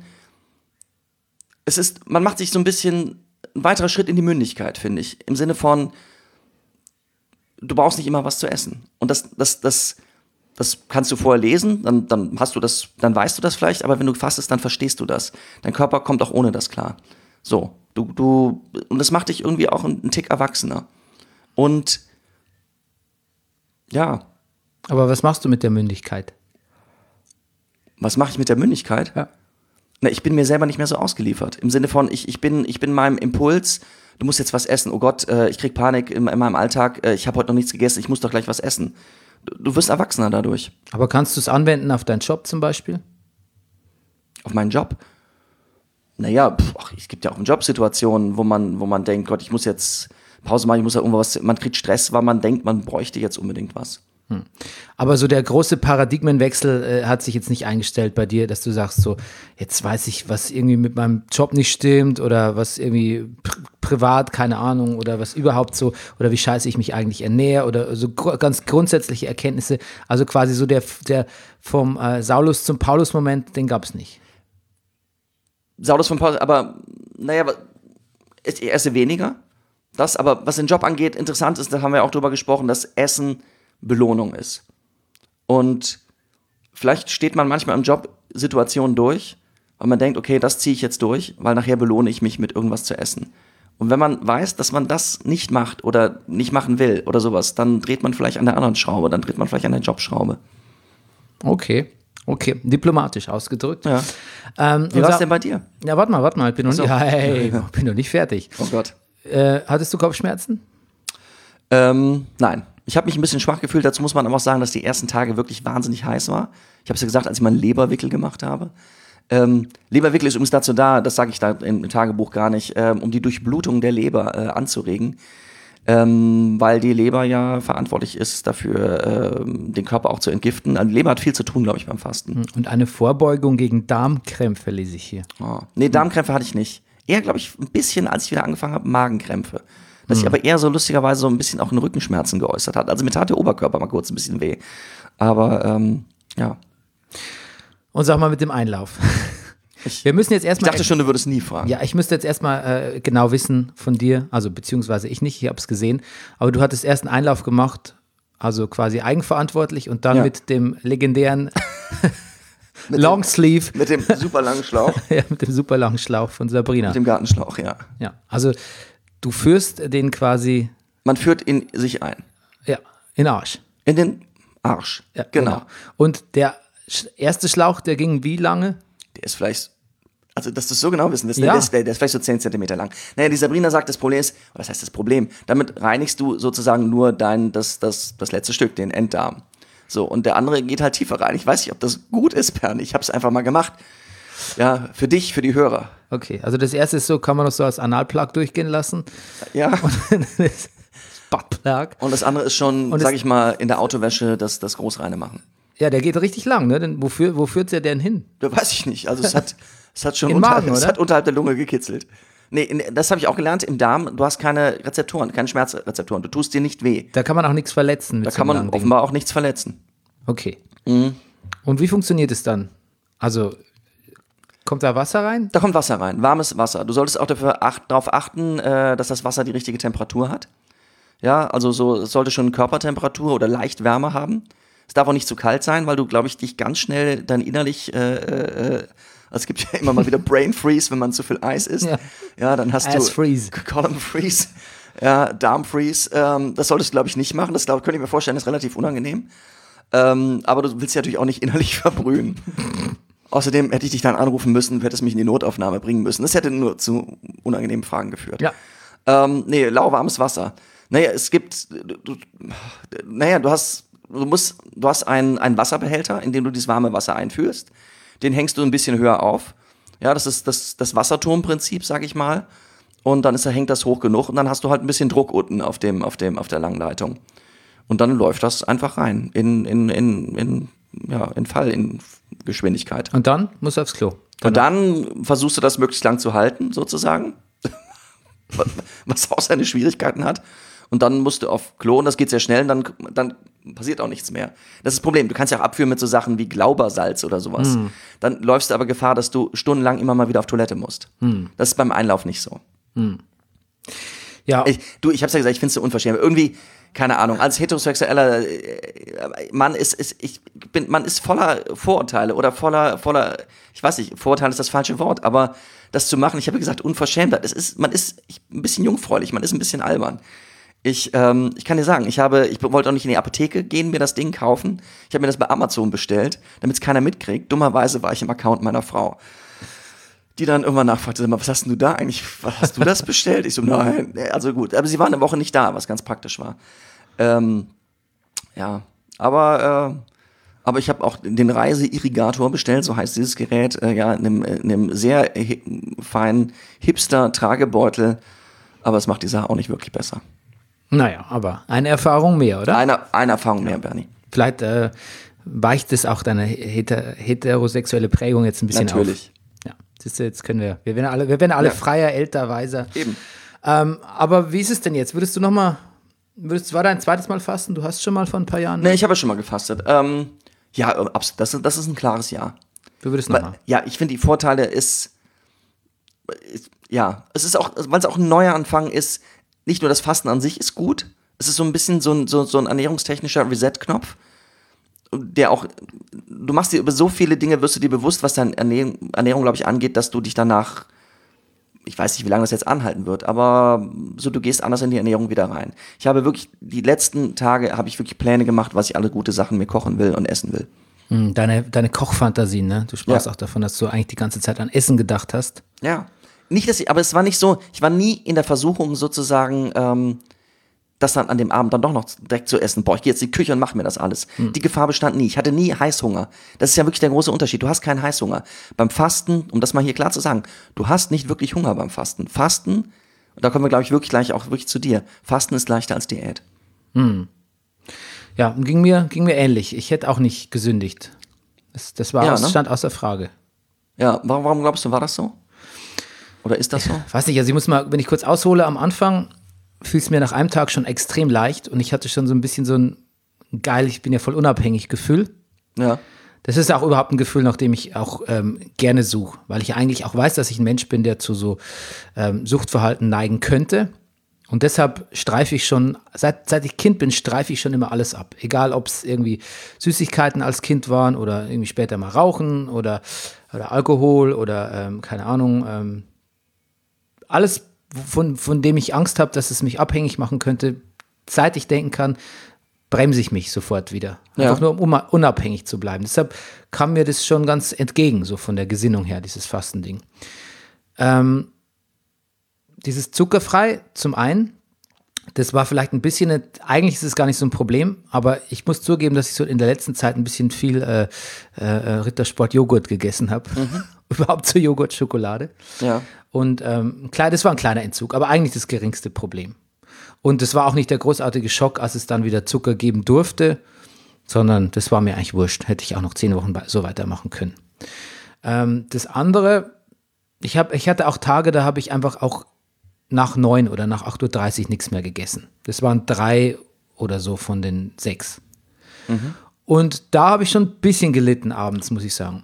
es ist, man macht sich so ein bisschen ein weiterer Schritt in die Mündigkeit, finde ich. Im Sinne von, du brauchst nicht immer was zu essen. Und das, das, das, das kannst du vorher lesen, dann, dann hast du das, dann weißt du das vielleicht, aber wenn du fastest, dann verstehst du das. Dein Körper kommt auch ohne das klar. So, du, du, und das macht dich irgendwie auch einen Tick erwachsener. Und ja. Aber was machst du mit der Mündigkeit? Was mache ich mit der Mündigkeit? Ja. Na, ich bin mir selber nicht mehr so ausgeliefert. Im Sinne von, ich, ich, bin, ich bin meinem Impuls, du musst jetzt was essen. Oh Gott, äh, ich krieg Panik in, in meinem Alltag, äh, ich habe heute noch nichts gegessen, ich muss doch gleich was essen. du, du wirst erwachsener dadurch. Aber kannst du es anwenden auf deinen Job zum Beispiel? Auf meinen Job? Naja, pf, ach, es gibt ja auch Jobsituationen, wo man, wo man denkt, Gott, ich muss jetzt Pause machen, ich muss ja irgendwas, man kriegt Stress, weil man denkt, man bräuchte jetzt unbedingt was. Hm. Aber so der große Paradigmenwechsel äh, hat sich jetzt nicht eingestellt bei dir, dass du sagst so, jetzt weiß ich, was irgendwie mit meinem Job nicht stimmt oder was irgendwie pr- privat, keine Ahnung, oder was überhaupt so, oder wie scheiße ich mich eigentlich ernähre oder so gr- ganz grundsätzliche Erkenntnisse. Also quasi so der, der vom äh, Saulus zum Paulus-Moment, den gab es nicht. Saulus von Paulus, aber naja, ich esse weniger. Das, aber was den Job angeht, interessant ist, da haben wir auch drüber gesprochen, dass Essen Belohnung ist. Und vielleicht steht man manchmal im Job Situationen durch, weil man denkt, okay, das ziehe ich jetzt durch, weil nachher belohne ich mich mit irgendwas zu essen. Und wenn man weiß, dass man das nicht macht oder nicht machen will oder sowas, dann dreht man vielleicht an der anderen Schraube, dann dreht man vielleicht an der Jobschraube. Okay. Okay, diplomatisch ausgedrückt. Ja. Ähm, Wie war es denn bei dir? Ja, warte mal, warte mal, ich bin noch, so. nicht, hey, ich bin noch nicht fertig. Oh Gott. Äh, hattest du Kopfschmerzen? Ähm, nein. Ich habe mich ein bisschen schwach gefühlt. Dazu muss man aber auch sagen, dass die ersten Tage wirklich wahnsinnig heiß war. Ich habe es ja gesagt, als ich meinen Leberwickel gemacht habe. Ähm, Leberwickel ist übrigens dazu da, das sage ich da im Tagebuch gar nicht, ähm, um die Durchblutung der Leber äh, anzuregen. Ähm, weil die Leber ja verantwortlich ist dafür, ähm, den Körper auch zu entgiften. Also die Leber hat viel zu tun, glaube ich, beim Fasten. Und eine Vorbeugung gegen Darmkrämpfe lese ich hier. Oh. Nee, Darmkrämpfe hatte ich nicht. Eher, glaube ich, ein bisschen, als ich wieder angefangen habe, Magenkrämpfe. Dass sich aber eher so lustigerweise so ein bisschen auch in Rückenschmerzen geäußert hat. Also mir tat der Oberkörper mal kurz ein bisschen weh. Aber, ähm, ja. Und sag mal mit dem Einlauf. Ich, Wir müssen jetzt ich erstmal. dachte schon, du würdest nie fragen. Ja, ich müsste jetzt erstmal äh, genau wissen von dir, also beziehungsweise ich nicht, ich habe es gesehen, aber du hattest erst einen Einlauf gemacht, also quasi eigenverantwortlich und dann Ja. mit dem legendären Longsleeve, Mit dem super langen Schlauch. ja, mit dem super langen Schlauch von Sabrina. Mit dem Gartenschlauch, ja. Ja, also du führst den quasi, Man führt in sich ein. ja, in den Arsch. In den Arsch. Ja, genau. Und der sch- erste Schlauch, der ging wie lange? Der ist vielleicht, also dass du es so genau wissen, das ist Ja. ein Display, der ist vielleicht so zehn Zentimeter lang. Naja, die Sabrina sagt, das Problem ist, was heißt das Problem? Damit reinigst du sozusagen nur dein, das, das, das letzte Stück, den Enddarm. So, und der andere geht halt tiefer rein. Ich weiß nicht, ob das gut ist, Bernd. Ich habe es einfach mal gemacht. Ja, für dich, für die Hörer. Okay, also das erste ist so, kann man das so als Analplug durchgehen lassen. Ja. Das Buttplug. Und das andere ist schon, Und sag es- ich mal, in der Autowäsche das, das Großreine machen. Ja, der geht richtig lang, ne? Denn wofür, wo führt der denn hin? Da weiß ich nicht. Also es hat, es hat schon In den unterhalb, Magen, es oder? hat unterhalb der Lunge gekitzelt. Nee, in, das habe ich auch gelernt, im Darm, du hast keine Rezeptoren, keine Schmerzrezeptoren. Du tust dir nicht weh. Da kann man auch nichts verletzen. Mit Da so kann einem man langen Ding. offenbar auch nichts verletzen. Okay. Und wie funktioniert es dann? Also, kommt da Wasser rein? Da kommt Wasser rein, warmes Wasser. Du solltest auch dafür acht, darauf achten, äh, dass das Wasser die richtige Temperatur hat. Ja, also so, es sollte schon Körpertemperatur oder leicht Wärme haben. Es darf auch nicht zu kalt sein, weil du, glaube ich, dich ganz schnell dann innerlich, äh, äh, also es gibt ja immer mal wieder Brain Freeze, wenn man zu viel Eis isst. Ja. Ja, dann hast Ass du Freeze. Column Freeze, ja, Darm Freeze. Ähm, das solltest du, glaube ich, nicht machen. Das glaub, könnte ich mir vorstellen, ist relativ unangenehm. Ähm, aber du willst ja natürlich auch nicht innerlich verbrühen. Außerdem hätte ich dich dann anrufen müssen, du hättest mich in die Notaufnahme bringen müssen. Das hätte nur zu unangenehmen Fragen geführt. Ja. Ähm, nee, lauwarmes Wasser. Naja, es gibt, du, du, naja, du hast, du musst, du hast einen, einen Wasserbehälter, in dem du dieses warme Wasser einführst. Den hängst du ein bisschen höher auf. Ja, das ist das, das Wasserturmprinzip, sag ich mal. Und dann ist, hängt das hoch genug und dann hast du halt ein bisschen Druck unten auf dem, auf dem, auf der Langleitung. Und dann läuft das einfach rein in, in, in, in, ja, in Fall, in Geschwindigkeit. Und dann muss er aufs Klo. Und dann versuchst du das möglichst lang zu halten, sozusagen. Was auch seine Schwierigkeiten hat. Und dann musst du auf Klo und das geht sehr schnell und dann, dann passiert auch nichts mehr. Das ist das Problem. Du kannst ja auch abführen mit so Sachen wie Glaubersalz oder sowas. Mm. Dann läufst du aber Gefahr, dass du stundenlang immer mal wieder auf Toilette musst. Mm. Das ist beim Einlauf nicht so. Mm. Ja. Ich, du, ich hab's ja gesagt, ich find's so unverschämt. Irgendwie, keine Ahnung, als heterosexueller äh, Mann ist, ist, ich bin, man ist voller Vorurteile oder voller, voller, ich weiß nicht, Vorurteile ist das falsche Wort, aber das zu machen, ich habe gesagt, Unverschämtheit. Es ist, man ist ich, ein bisschen jungfräulich, man ist ein bisschen albern. Ich, ähm, ich kann dir sagen, ich habe, ich wollte auch nicht in die Apotheke gehen, mir das Ding kaufen. Ich habe mir das bei Amazon bestellt, damit es keiner mitkriegt. Dummerweise war ich im Account meiner Frau, die dann irgendwann nachfragte, was hast denn du da eigentlich, was hast du das bestellt? Ich so, nein, also gut. Aber sie waren eine Woche nicht da, was ganz praktisch war. Ähm, ja, Aber, äh, aber ich habe auch den Reiseirrigator bestellt, so heißt dieses Gerät, äh, ja, in einem, in einem sehr hi- feinen Hipster-Tragebeutel. Aber es macht die Sache auch nicht wirklich besser. Naja, aber eine Erfahrung mehr, oder? Eine, eine Erfahrung mehr, Bernie. Vielleicht äh, weicht es auch deine heter heterosexuelle Prägung jetzt ein bisschen Natürlich. auf. Ja, siehst du, jetzt können wir, wir werden alle, wir werden alle Ja. freier, älter, weiser. Eben. Ähm, aber wie ist es denn jetzt? Würdest du noch mal, würdest, war dein zweites Mal fasten? Du hast schon mal vor ein paar Jahren? Nee, ich habe ja schon mal gefastet. Ähm, ja, absolut. Das, ist- das ist ein klares Ja. Du würdest noch Weil- mal. Ja, ich finde, die Vorteile ist, ist, ja, es ist auch, weil es auch ein neuer Anfang ist, nicht nur das Fasten an sich ist gut, es ist so ein bisschen so ein, so, so ein ernährungstechnischer Reset-Knopf, der auch, du machst dir über so viele Dinge, wirst du dir bewusst, was deine Ernährung, Ernährung glaube ich, angeht, dass du dich danach, ich weiß nicht, wie lange das jetzt anhalten wird, aber so, du gehst anders in die Ernährung wieder rein. Ich habe wirklich, die letzten Tage habe ich wirklich Pläne gemacht, was ich alle gute Sachen mir kochen will und essen will. Hm, Deine, deine Kochfantasien, ne? Du sprachst Ja. auch davon, dass du eigentlich die ganze Zeit an Essen gedacht hast. Ja. Nicht, dass ich, aber es war nicht so, ich war nie in der Versuchung sozusagen, ähm, das dann an dem Abend dann doch noch direkt zu essen. Boah, ich gehe jetzt in die Küche und mache mir das alles. Die Gefahr bestand nie. Ich hatte nie Heißhunger. Das ist ja wirklich der große Unterschied. Du hast keinen Heißhunger. Beim Fasten, um das mal hier klar zu sagen, du hast nicht wirklich Hunger beim Fasten. Fasten, und da kommen wir, glaube ich, wirklich gleich auch wirklich zu dir. Fasten ist leichter als Diät. Ja, und ging mir, ging mir ähnlich. Ich hätte auch nicht gesündigt. Das, das war Ja, aus, ne? stand außer Frage. Ja, warum, warum glaubst du, war das so? Oder ist das so? Weiß nicht, also ich muss mal, wenn ich kurz aushole, am Anfang fiel es mir nach einem Tag schon extrem leicht und ich hatte schon so ein bisschen so ein geil, ich bin ja voll unabhängig Gefühl. Ja. Das ist auch überhaupt ein Gefühl, nach dem ich auch ähm, gerne suche, weil ich eigentlich auch weiß, dass ich ein Mensch bin, der zu so ähm, Suchtverhalten neigen könnte. Und deshalb streife ich schon, seit, seit ich Kind bin, streife ich schon immer alles ab. Egal, ob es irgendwie Süßigkeiten als Kind waren oder irgendwie später mal Rauchen oder, oder Alkohol oder ähm, keine Ahnung. Ähm, alles, von, von dem ich Angst habe, dass es mich abhängig machen könnte, seit ich denken kann, bremse ich mich sofort wieder. Ja. Einfach nur, um unabhängig zu bleiben. Deshalb kam mir das schon ganz entgegen, so von der Gesinnung her, dieses Fastending. Ähm, dieses zuckerfrei, zum einen, das war vielleicht ein bisschen, eine, eigentlich ist es gar nicht so ein Problem, aber ich muss zugeben, dass ich so in der letzten Zeit ein bisschen viel äh, äh, Rittersport-Joghurt gegessen habe. Mhm. Überhaupt so Joghurt-Schokolade. Ja. Und ähm, klar, das war ein kleiner Entzug, aber eigentlich das geringste Problem. Und das war auch nicht der großartige Schock, als es dann wieder Zucker geben durfte, sondern das war mir eigentlich wurscht. Hätte ich auch noch zehn Wochen so weitermachen können. Ähm, das andere, ich, hab, ich hatte auch Tage, da habe ich einfach auch nach neun oder nach acht Uhr dreißig nichts mehr gegessen. Das waren drei oder so von den sechs. Mhm. Und da habe ich schon ein bisschen gelitten abends, muss ich sagen.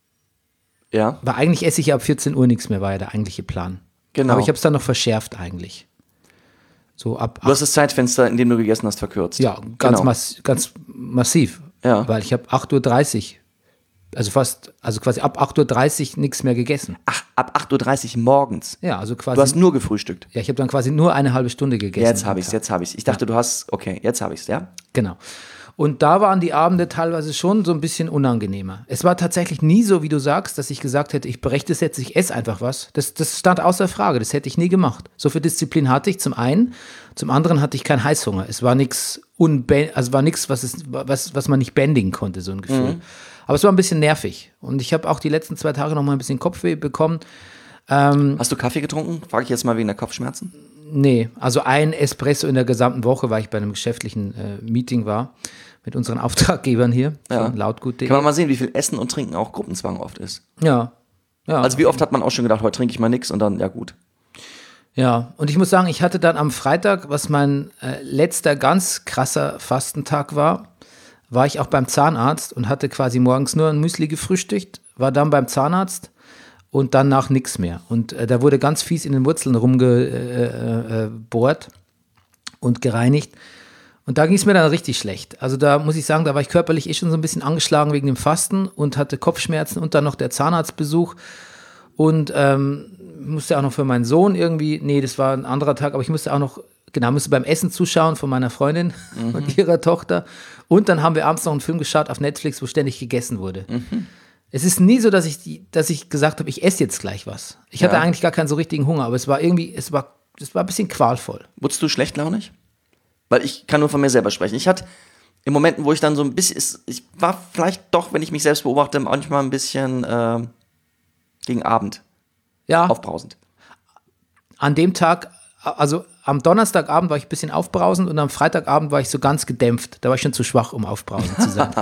Ja. Weil eigentlich esse ich ja ab vierzehn Uhr nichts mehr, war ja der eigentliche Plan. Genau. Aber ich habe es dann noch verschärft eigentlich. So ab Du hast das Zeitfenster, in dem du gegessen hast, verkürzt. Ja, ganz, Genau. mass ganz massiv. Ja. Weil ich habe acht Uhr dreißig, also fast, also quasi ab acht Uhr dreißig nichts mehr gegessen. Ach, ab acht Uhr dreißig morgens. Ja, also quasi. Du hast nur gefrühstückt. ja, ich habe dann quasi nur eine halbe Stunde gegessen. Jetzt habe am ich's, Tag. jetzt habe ich's. Ich dachte, du hast, okay, jetzt habe ich's, ja? Genau. Und da waren die Abende teilweise schon so ein bisschen unangenehmer. Es war tatsächlich nie so, wie du sagst, dass ich gesagt hätte, ich breche das jetzt, ich esse einfach was. Das, das stand außer Frage, das hätte ich nie gemacht. So viel Disziplin hatte ich zum einen, zum anderen hatte ich keinen Heißhunger. Es war nichts unbä- also war nichts, was, es- was, was man nicht bändigen konnte, so ein Gefühl. Aber es war ein bisschen nervig. Und ich habe auch die letzten zwei Tage noch mal ein bisschen Kopfweh bekommen. Hast du Kaffee getrunken? Frage ich jetzt mal wegen der Kopfschmerzen. Nee, also ein Espresso in der gesamten Woche, weil ich bei einem geschäftlichen äh, Meeting war mit unseren Auftraggebern hier Ja. von lautgut punkt de. Kann man mal sehen, wie viel Essen und Trinken auch Gruppenzwang oft ist. Ja. Ja. Also wie oft hat man auch schon gedacht, heute trinke ich mal nichts und dann, ja gut. Ja, und ich muss sagen, ich hatte dann am Freitag, was mein äh, letzter ganz krasser Fastentag war, war ich auch beim Zahnarzt und hatte quasi morgens nur ein Müsli gefrühstückt, war dann beim Zahnarzt und danach nichts mehr. Und äh, da wurde ganz fies in den Wurzeln rumgebohrt äh, äh, und gereinigt. Und da ging es mir dann richtig schlecht. Also da muss ich sagen, da war ich körperlich eh schon so ein bisschen angeschlagen wegen dem Fasten und hatte Kopfschmerzen und dann noch der Zahnarztbesuch. Und ähm, musste auch noch für meinen Sohn irgendwie, nee, das war ein anderer Tag, aber ich musste auch noch, genau, musste beim Essen zuschauen von meiner Freundin Mhm. und ihrer Tochter. Und dann haben wir abends noch einen Film geschaut auf Netflix, wo ständig gegessen wurde. Mhm. Es ist nie so, dass ich, die, dass ich gesagt habe, ich esse jetzt gleich was. Ich hatte Ja. eigentlich gar keinen so richtigen Hunger, aber es war irgendwie, es war, es war ein bisschen qualvoll. Wurdest du schlechtlaunig? Weil ich kann nur von mir selber sprechen. Ich hatte, in Momenten, wo ich dann so ein bisschen, ich war vielleicht doch, wenn ich mich selbst beobachte, manchmal ein bisschen äh, gegen Abend Ja, aufbrausend. an dem Tag, also am Donnerstagabend war ich ein bisschen aufbrausend und am Freitagabend war ich so ganz gedämpft. Da war ich schon zu schwach, um aufbrausend zu sein.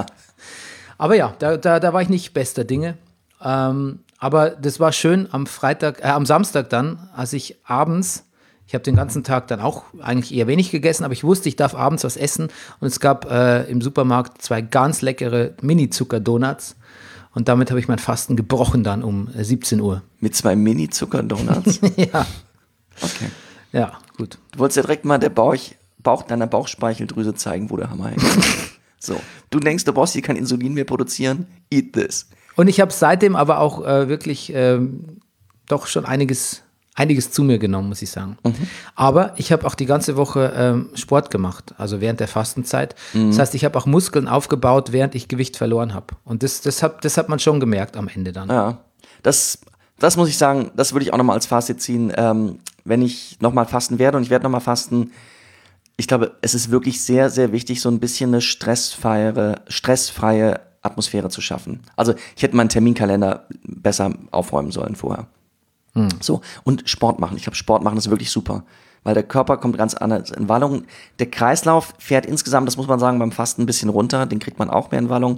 Aber ja, da, da, da war ich nicht bester Dinge. Ähm, aber das war schön am Freitag, äh, am Samstag dann, als ich abends, ich habe den ganzen Tag dann auch eigentlich eher wenig gegessen, aber ich wusste, ich darf abends was essen. Und es gab äh, im Supermarkt zwei ganz leckere Mini-Zucker-Donuts. Und damit habe ich mein Fasten gebrochen dann um äh, siebzehn Uhr. Mit zwei Mini-Zucker-Donuts? Ja. Okay. Ja, gut. Du wolltest ja direkt mal der Bauch, Bauch deiner Bauchspeicheldrüse zeigen, wo der Hammer hängt. So, du denkst, du brauchst hier kein Insulin mehr produzieren? Eat this. Und ich habe seitdem aber auch äh, wirklich ähm, doch schon einiges, einiges zu mir genommen, muss ich sagen. Mhm. Aber ich habe auch die ganze Woche ähm, Sport gemacht, also während der Fastenzeit. Mhm. Das heißt, ich habe auch Muskeln aufgebaut, während ich Gewicht verloren habe. Und das, das, hab, das hat man schon gemerkt am Ende dann. Ja, das, das muss ich sagen, das würde ich auch nochmal als Fazit ziehen. Ähm, wenn ich nochmal fasten werde, und ich werde nochmal fasten, ich glaube, es ist wirklich sehr, sehr wichtig, so ein bisschen eine stressfreie, stressfreie Atmosphäre zu schaffen. Also ich hätte meinen Terminkalender besser aufräumen sollen vorher. Hm. So, und Sport machen. Ich glaube, Sport machen ist wirklich super, weil der Körper kommt ganz anders in Wallung. Der Kreislauf fährt insgesamt, das muss man sagen, beim Fasten ein bisschen runter, den kriegt man auch mehr in Wallung.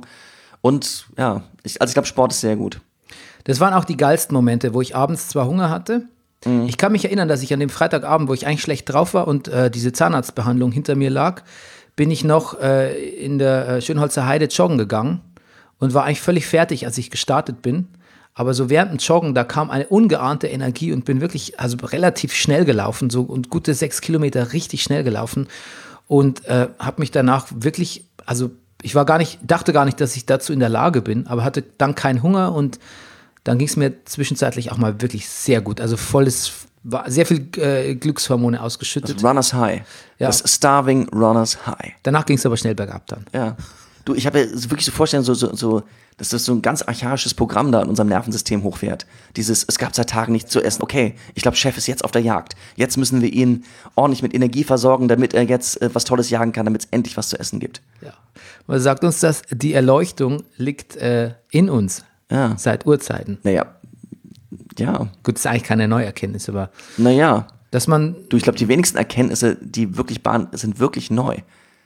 Und ja, ich, also ich glaube, Sport ist sehr gut. Das waren auch die geilsten Momente, wo ich abends zwar Hunger hatte. Mhm. Ich kann mich erinnern, dass ich an dem Freitagabend, wo ich eigentlich schlecht drauf war und äh, diese Zahnarztbehandlung hinter mir lag, bin ich noch äh, in der äh, Schönholzer Heide joggen gegangen und war eigentlich völlig fertig, als ich gestartet bin. Aber so während dem Joggen, da kam eine ungeahnte Energie und bin wirklich also relativ schnell gelaufen, so und gute sechs Kilometer richtig schnell gelaufen und äh, habe mich danach wirklich, also ich war gar nicht, dachte gar nicht, dass ich dazu in der Lage bin, aber hatte dann keinen Hunger und dann ging es mir zwischenzeitlich auch mal wirklich sehr gut. Also volles, war sehr viel äh, Glückshormone ausgeschüttet. Das Runners High. Ja. Das Starving Runners High. Danach ging es aber schnell bergab dann. Ja. Du, ich habe ja wirklich so vorstellen, so, so, so, dass das so ein ganz archaisches Programm da in unserem Nervensystem hochfährt. Dieses, es gab seit Tagen nichts zu essen. Okay, ich glaube, Chef ist jetzt auf der Jagd. Jetzt müssen wir ihn ordentlich mit Energie versorgen, damit er jetzt äh, was Tolles jagen kann, damit es endlich was zu essen gibt. Ja. Man sagt uns, dass die Erleuchtung liegt äh, in uns. Ja. Seit Urzeiten. Naja, ja. Gut, das ist eigentlich keine Neuerkenntnis, aber Naja. dass man. Du, ich glaube, die wenigsten Erkenntnisse, die wirklich bahn, sind wirklich neu.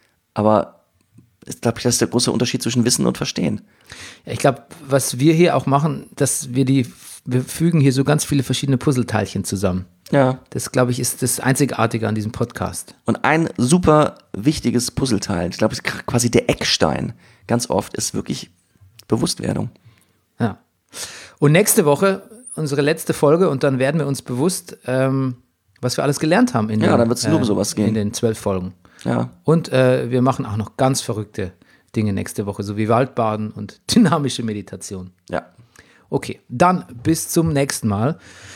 Aber ich glaube, das ist der große Unterschied zwischen Wissen und Verstehen. Ja, ich glaube, was wir hier auch machen, dass wir die, wir fügen hier so ganz viele verschiedene Puzzleteilchen zusammen. Ja. Das, glaube ich, ist das Einzigartige an diesem Podcast. Und ein super wichtiges Puzzleteil, ich glaube, es ist quasi der Eckstein, ganz oft, ist wirklich Bewusstwerdung. Ja. Und nächste Woche unsere letzte Folge und dann werden wir uns bewusst, ähm, was wir alles gelernt haben in Ja, den, dann wird's nur um sowas gehen. in den zwölf Folgen. Ja. Und äh, wir machen auch noch ganz verrückte Dinge nächste Woche, so wie Waldbaden und dynamische Meditation. Ja. Okay, dann bis zum nächsten Mal.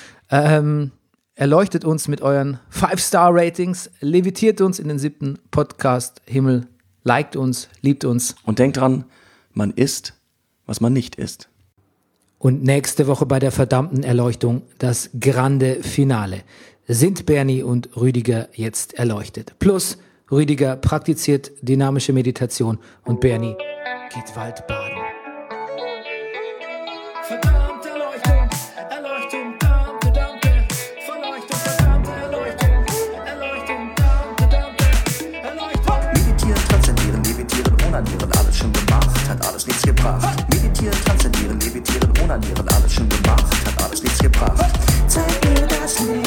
Ähm, erleuchtet uns mit euren Five-Star-Ratings, levitiert uns in den siebten Podcast-Himmel, liked uns, liebt uns. Und denkt dran, man isst, was man nicht isst. Und nächste Woche bei der verdammten Erleuchtung das grande Finale. Sind Bernie und Rüdiger jetzt erleuchtet? Plus Rüdiger praktiziert dynamische Meditation und Bernie geht Waldbaden. Verdammte Erleuchtung, Erleuchtung, Dante, Dante. Verleuchtung, verdammte Erleuchtung, Erleuchtung, Dante, Dante. Erleuchtung. Meditieren, transzendieren, levitieren, onanieren, alles schon gemacht, hat alles nichts gebracht. Meditieren, transzendieren, levitieren, onanieren, alles schon gemacht, hat alles nichts gebracht. Zeig mir das Licht,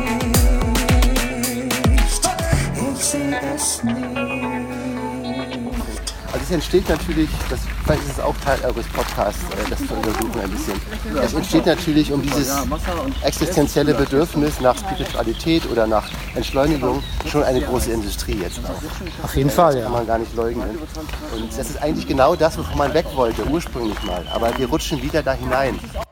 ich sehe es nicht. Also es entsteht natürlich, das, vielleicht ist es auch Teil eures Podcasts, äh, das zu untersuchen ein bisschen. Es entsteht natürlich um dieses existenzielle Bedürfnis nach Spiritualität oder nach Entschleunigung schon eine große Industrie jetzt auch. Auf jeden Fall, Das kann ja. man gar nicht leugnen. Und das ist eigentlich genau das, wovon man weg wollte, ursprünglich mal. Aber wir rutschen wieder da hinein.